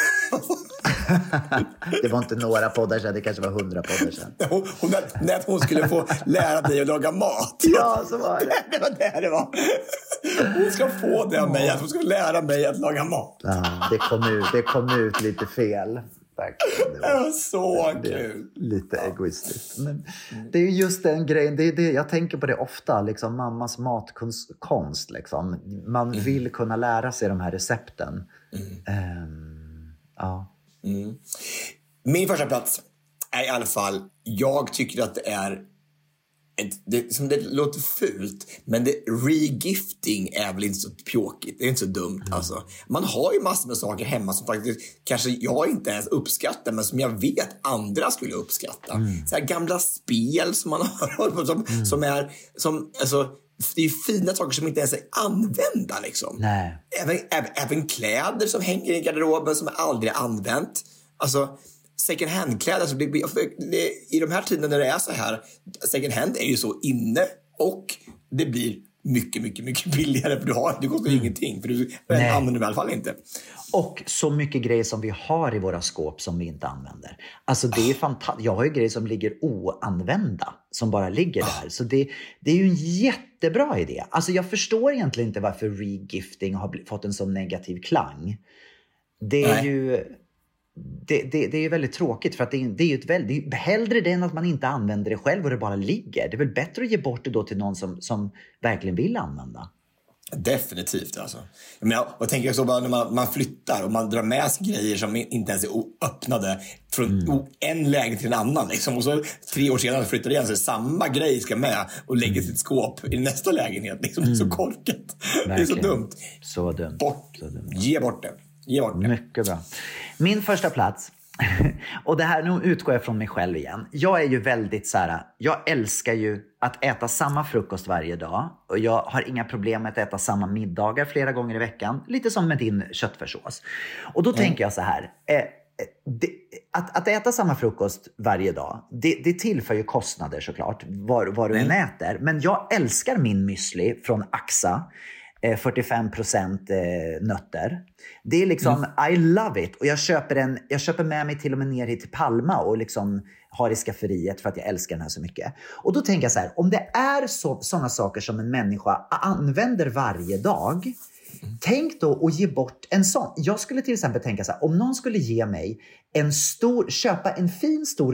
Speaker 4: Det var inte några poddar sedan, det kanske var hundra poddar sedan.
Speaker 5: Hon, hon, när hon skulle få lära dig att laga mat.
Speaker 4: Ja, så var det.
Speaker 5: Det var det det var. Hon ska få det av mig, att hon ska lära mig att laga mat.
Speaker 4: Ja, det kom ut, det kom ut lite fel.
Speaker 5: Det var, det var så
Speaker 4: det,
Speaker 5: kul.
Speaker 4: Lite ja. egoistiskt. Men det är just den grejen. Det är det, jag tänker på det ofta. Liksom, mammas matkonst. Liksom. Man mm. vill kunna lära sig de här recepten. Mm. Um, ja.
Speaker 5: Mm. Min första plats är i alla fall. Jag tycker att det är. Det, som det låter fult, men det, regifting är väl inte så pjåkigt. Det är inte så dumt. Mm. Alltså. Man har ju massor med saker hemma som faktiskt kanske jag inte ens uppskattar, men som jag vet andra skulle uppskatta. Mm. Så här gamla spel som man har som, mm. som är som, alltså, det är fina saker som inte ens är använda liksom.
Speaker 4: Nej.
Speaker 5: Även, även, även kläder som hänger i garderoben som är aldrig använt. Alltså second hand-kläder, alltså det, det, i de här tiderna när det är så här, second hand är ju så inne och det blir mycket, mycket, mycket billigare för du har, det kostar mm. ingenting för du Nej. använder det i alla fall inte.
Speaker 4: Och så mycket grejer som vi har i våra skåp som vi inte använder. Alltså det är fantastiskt. Jag har ju grejer som ligger oanvända som bara ligger där. Så det, det är ju en jättebra idé. Alltså jag förstår egentligen inte varför regifting har fått en så negativ klang. Det är Nej. ju... Det, det, det är ju väldigt tråkigt för att det, det är ju ett väldigt, hellre det än att man inte använder det själv och det bara ligger. Det är väl bättre att ge bort det då till någon som, som verkligen vill använda.
Speaker 5: Definitivt alltså. Men jag, jag tänker så bara när man, man flyttar och man drar med sig grejer som inte ens är öppnade från mm. en lägenhet till en annan liksom. Och så tre år senare flyttar igen så samma grej ska med och lägger sitt skåp i nästa lägenhet liksom. Mm. Det är så korkat. Det är så dumt.
Speaker 4: Så dumt.
Speaker 5: Bort.
Speaker 4: Så dumt.
Speaker 5: Ge bort det. Ge bort det.
Speaker 4: Mycket bra. Min första plats. Och det här, nu utgår jag från mig själv igen. Jag är ju väldigt så här, jag älskar ju att äta samma frukost varje dag. Och jag har inga problem med att äta samma middagar flera gånger i veckan. Lite som med din köttfärssås. Och då mm. tänker jag så här. Eh, det, att, att äta samma frukost varje dag, det, det tillför ju kostnader såklart. Var, var du mm. än äter. Men jag älskar min müsli från Axa. fyrtiofem procent nötter. Det är liksom, mm. I love it. Och jag köper, en, jag köper med mig till och med ner hit till Palma och liksom har i skafferiet för att jag älskar den här så mycket. Och då tänker jag så här, om det är så, sådana saker som en människa använder varje dag, mm. tänk då att ge bort en sån. Jag skulle till exempel tänka så här, om någon skulle ge mig en stor, köpa en fin stor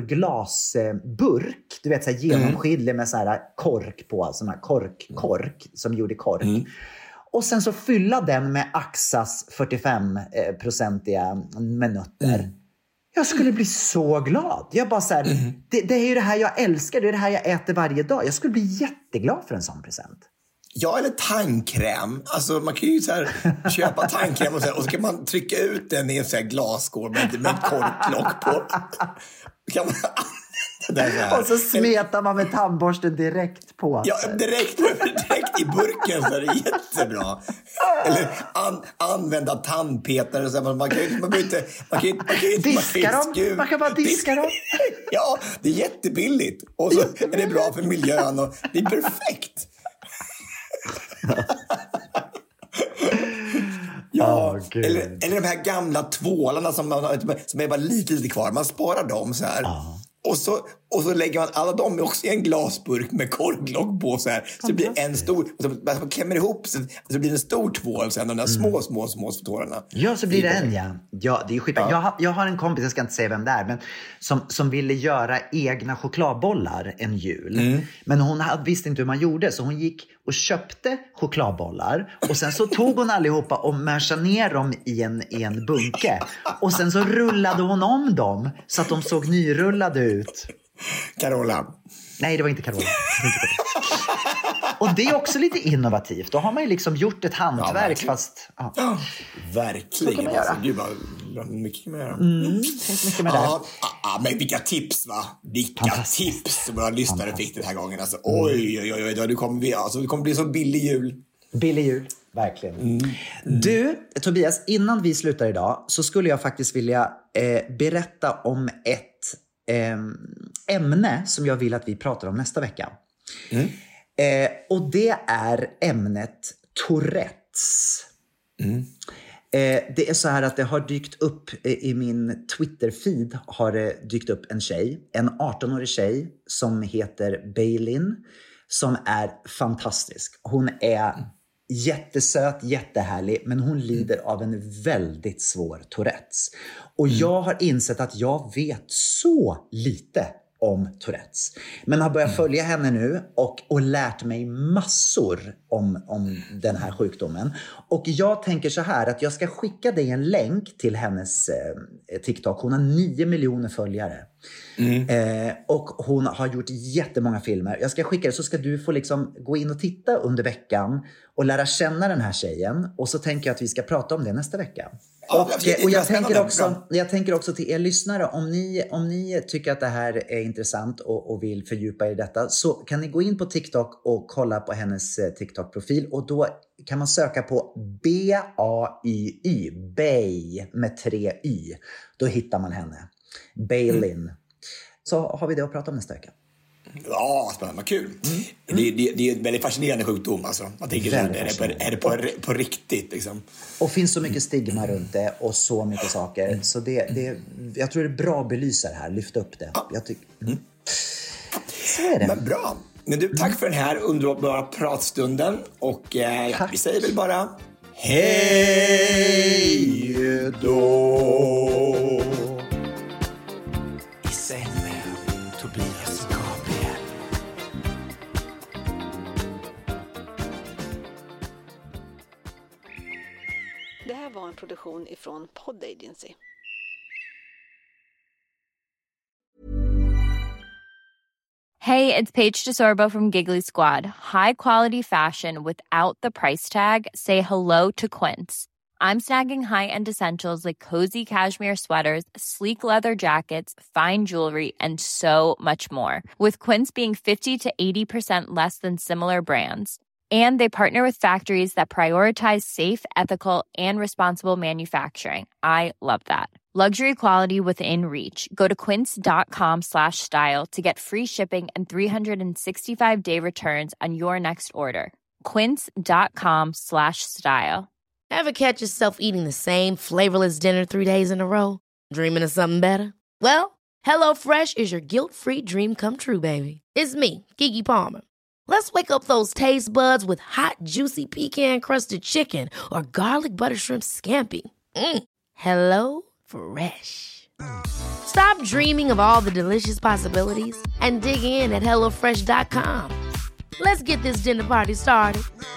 Speaker 4: glasburk, du vet så här genomskinlig med så här kork på, sån här kork, kork som gjorde kork. Mm. Och sen så fylla den med Axas fyrtiofem-procentiga med nötter. Mm. Jag skulle bli så glad. Jag bara så här, mm. det, det är ju det här jag älskar. Det är det här jag äter varje dag. Jag skulle bli jätteglad för en sån present.
Speaker 5: Ja, eller tandkräm. Alltså man kan ju så här köpa tandkräm och så, här, och så kan man trycka ut den i en så här glasskål med, med ett korklock på. Kan man
Speaker 4: så och så smetar man med tandborsten direkt på.
Speaker 5: Ja, direkt, direkt i burken så är det jättebra. Eller an, använda tandpetare. Så man, man kan ju man kan inte... Man kan, man kan,
Speaker 4: diska
Speaker 5: man kan,
Speaker 4: dem. Man kan bara diska dem.
Speaker 5: Ja, det är jättebilligt. Och så är det bra för miljön. Och det är perfekt. Ja, oh, eller, eller de här gamla tvålarna som, som är bara lite, lite kvar. Man sparar dem så här. Oh. Och så, och så lägger man alla dem också i en glasburk med korklock på så här. Så det blir en stor, så man klämmer ihop så, så blir det en stor tvål sen, de där mm. små, små, små tårarna.
Speaker 4: Ja, så blir det en, ja. Ja, det är skit. Ja. Jag, har, jag har en kompis, jag ska inte säga vem det är, men som, som ville göra egna chokladbollar en jul. Mm. Men hon hade, visste inte hur man gjorde, så hon gick och köpte chokladbollar. Och sen så tog hon allihopa och märsa ner dem i en, i en bunke. Och sen så rullade hon om dem så att de såg nyrullade ut.
Speaker 5: Carola.
Speaker 4: Nej, det var inte Carola. Och det är också lite innovativt. Då har man ju liksom gjort ett hantverk, ja, fast... Ja.
Speaker 5: Ja, verkligen. Alltså, gud, vad mycket mer.
Speaker 4: Mm, mycket med
Speaker 5: ja, ja, men vilka tips, va? Vilka tips som våra lyssnare fick den här gången. Alltså, oj, oj, oj, oj. Det kommer, vi, alltså, det kommer bli så billig jul.
Speaker 4: Billig jul, verkligen. Mm. Mm. Du, Tobias, innan vi slutar idag så skulle jag faktiskt vilja eh, berätta om ett eh, ämne som jag vill att vi pratar om nästa vecka. Mm. Eh, och det är ämnet Tourettes. Mm. Eh, det är så här att det har dykt upp eh, i min Twitter-feed har det dykt upp en tjej, en arton-årig tjej som heter Bailin, som är fantastisk. Hon är mm. jättesöt, jättehärlig, men hon lider av en väldigt svår Tourettes. Och mm. jag har insett att jag vet så lite om Tourettes. Men har börjat följa henne nu och, och lärt mig massor om, om den här sjukdomen. Och jag tänker så här att jag ska skicka dig en länk till hennes eh, TikTok. Hon har nio miljoner följare. Mm. Eh, och hon har gjort jättemånga filmer. Jag ska skicka det så ska du få liksom gå in och titta under veckan och lära känna den här tjejen. Och så tänker jag att vi ska prata om det nästa vecka. Och, och jag, tänker också, jag tänker också till er lyssnare, om ni, om ni tycker att det här är intressant och, och vill fördjupa er i detta, så kan ni gå in på TikTok och kolla på hennes TikTok-profil. Och då kan man söka på B A Y Y, Bay med tre Y. Då hittar man henne. Bailin. Mm. Så har vi det att prata om nästa vecka.
Speaker 5: Ja, spännande, vad kul. Mm. Det, det, det är en väldigt fascinerande sjukdom. Alltså. Jag tänker, är det, på, är det på, på riktigt? Liksom?
Speaker 4: Och finns så mycket stigma runt det och så mycket saker. Mm. Så det, det, jag tror det är bra att belysa det här, lyfta upp det.
Speaker 5: Ja.
Speaker 4: Jag tycker, mm. Så är det.
Speaker 5: Men bra. Men du, tack för den här underbara pratstunden. Och eh, ja, vi säger väl bara hej då.
Speaker 6: I säng med Tobias Gabriel.
Speaker 10: Det här var en produktion ifrån Pod Agency.
Speaker 11: Hey, it's Paige DeSorbo from Giggly Squad. High quality fashion without the price tag. Say hello to Quince. I'm snagging high-end essentials like cozy cashmere sweaters, sleek leather jackets, fine jewelry, and so much more. With Quince being fifty to eighty percent less than similar brands. And they partner with factories that prioritize safe, ethical, and responsible manufacturing. I love that. Luxury quality within reach. Go to quince.com slash style to get free shipping and three sixty-five day returns on your next order. Quince.com slash style.
Speaker 12: Ever catch yourself eating the same flavorless dinner three days in a row? Dreaming of something better? Well, HelloFresh is your guilt-free dream come true, baby. It's me, Keke Palmer. Let's wake up those taste buds with hot, juicy pecan-crusted chicken or garlic butter shrimp scampi. Mm. Hello Fresh. Stop dreaming of all the delicious possibilities and dig in at hello fresh dot com. Let's get this dinner party started.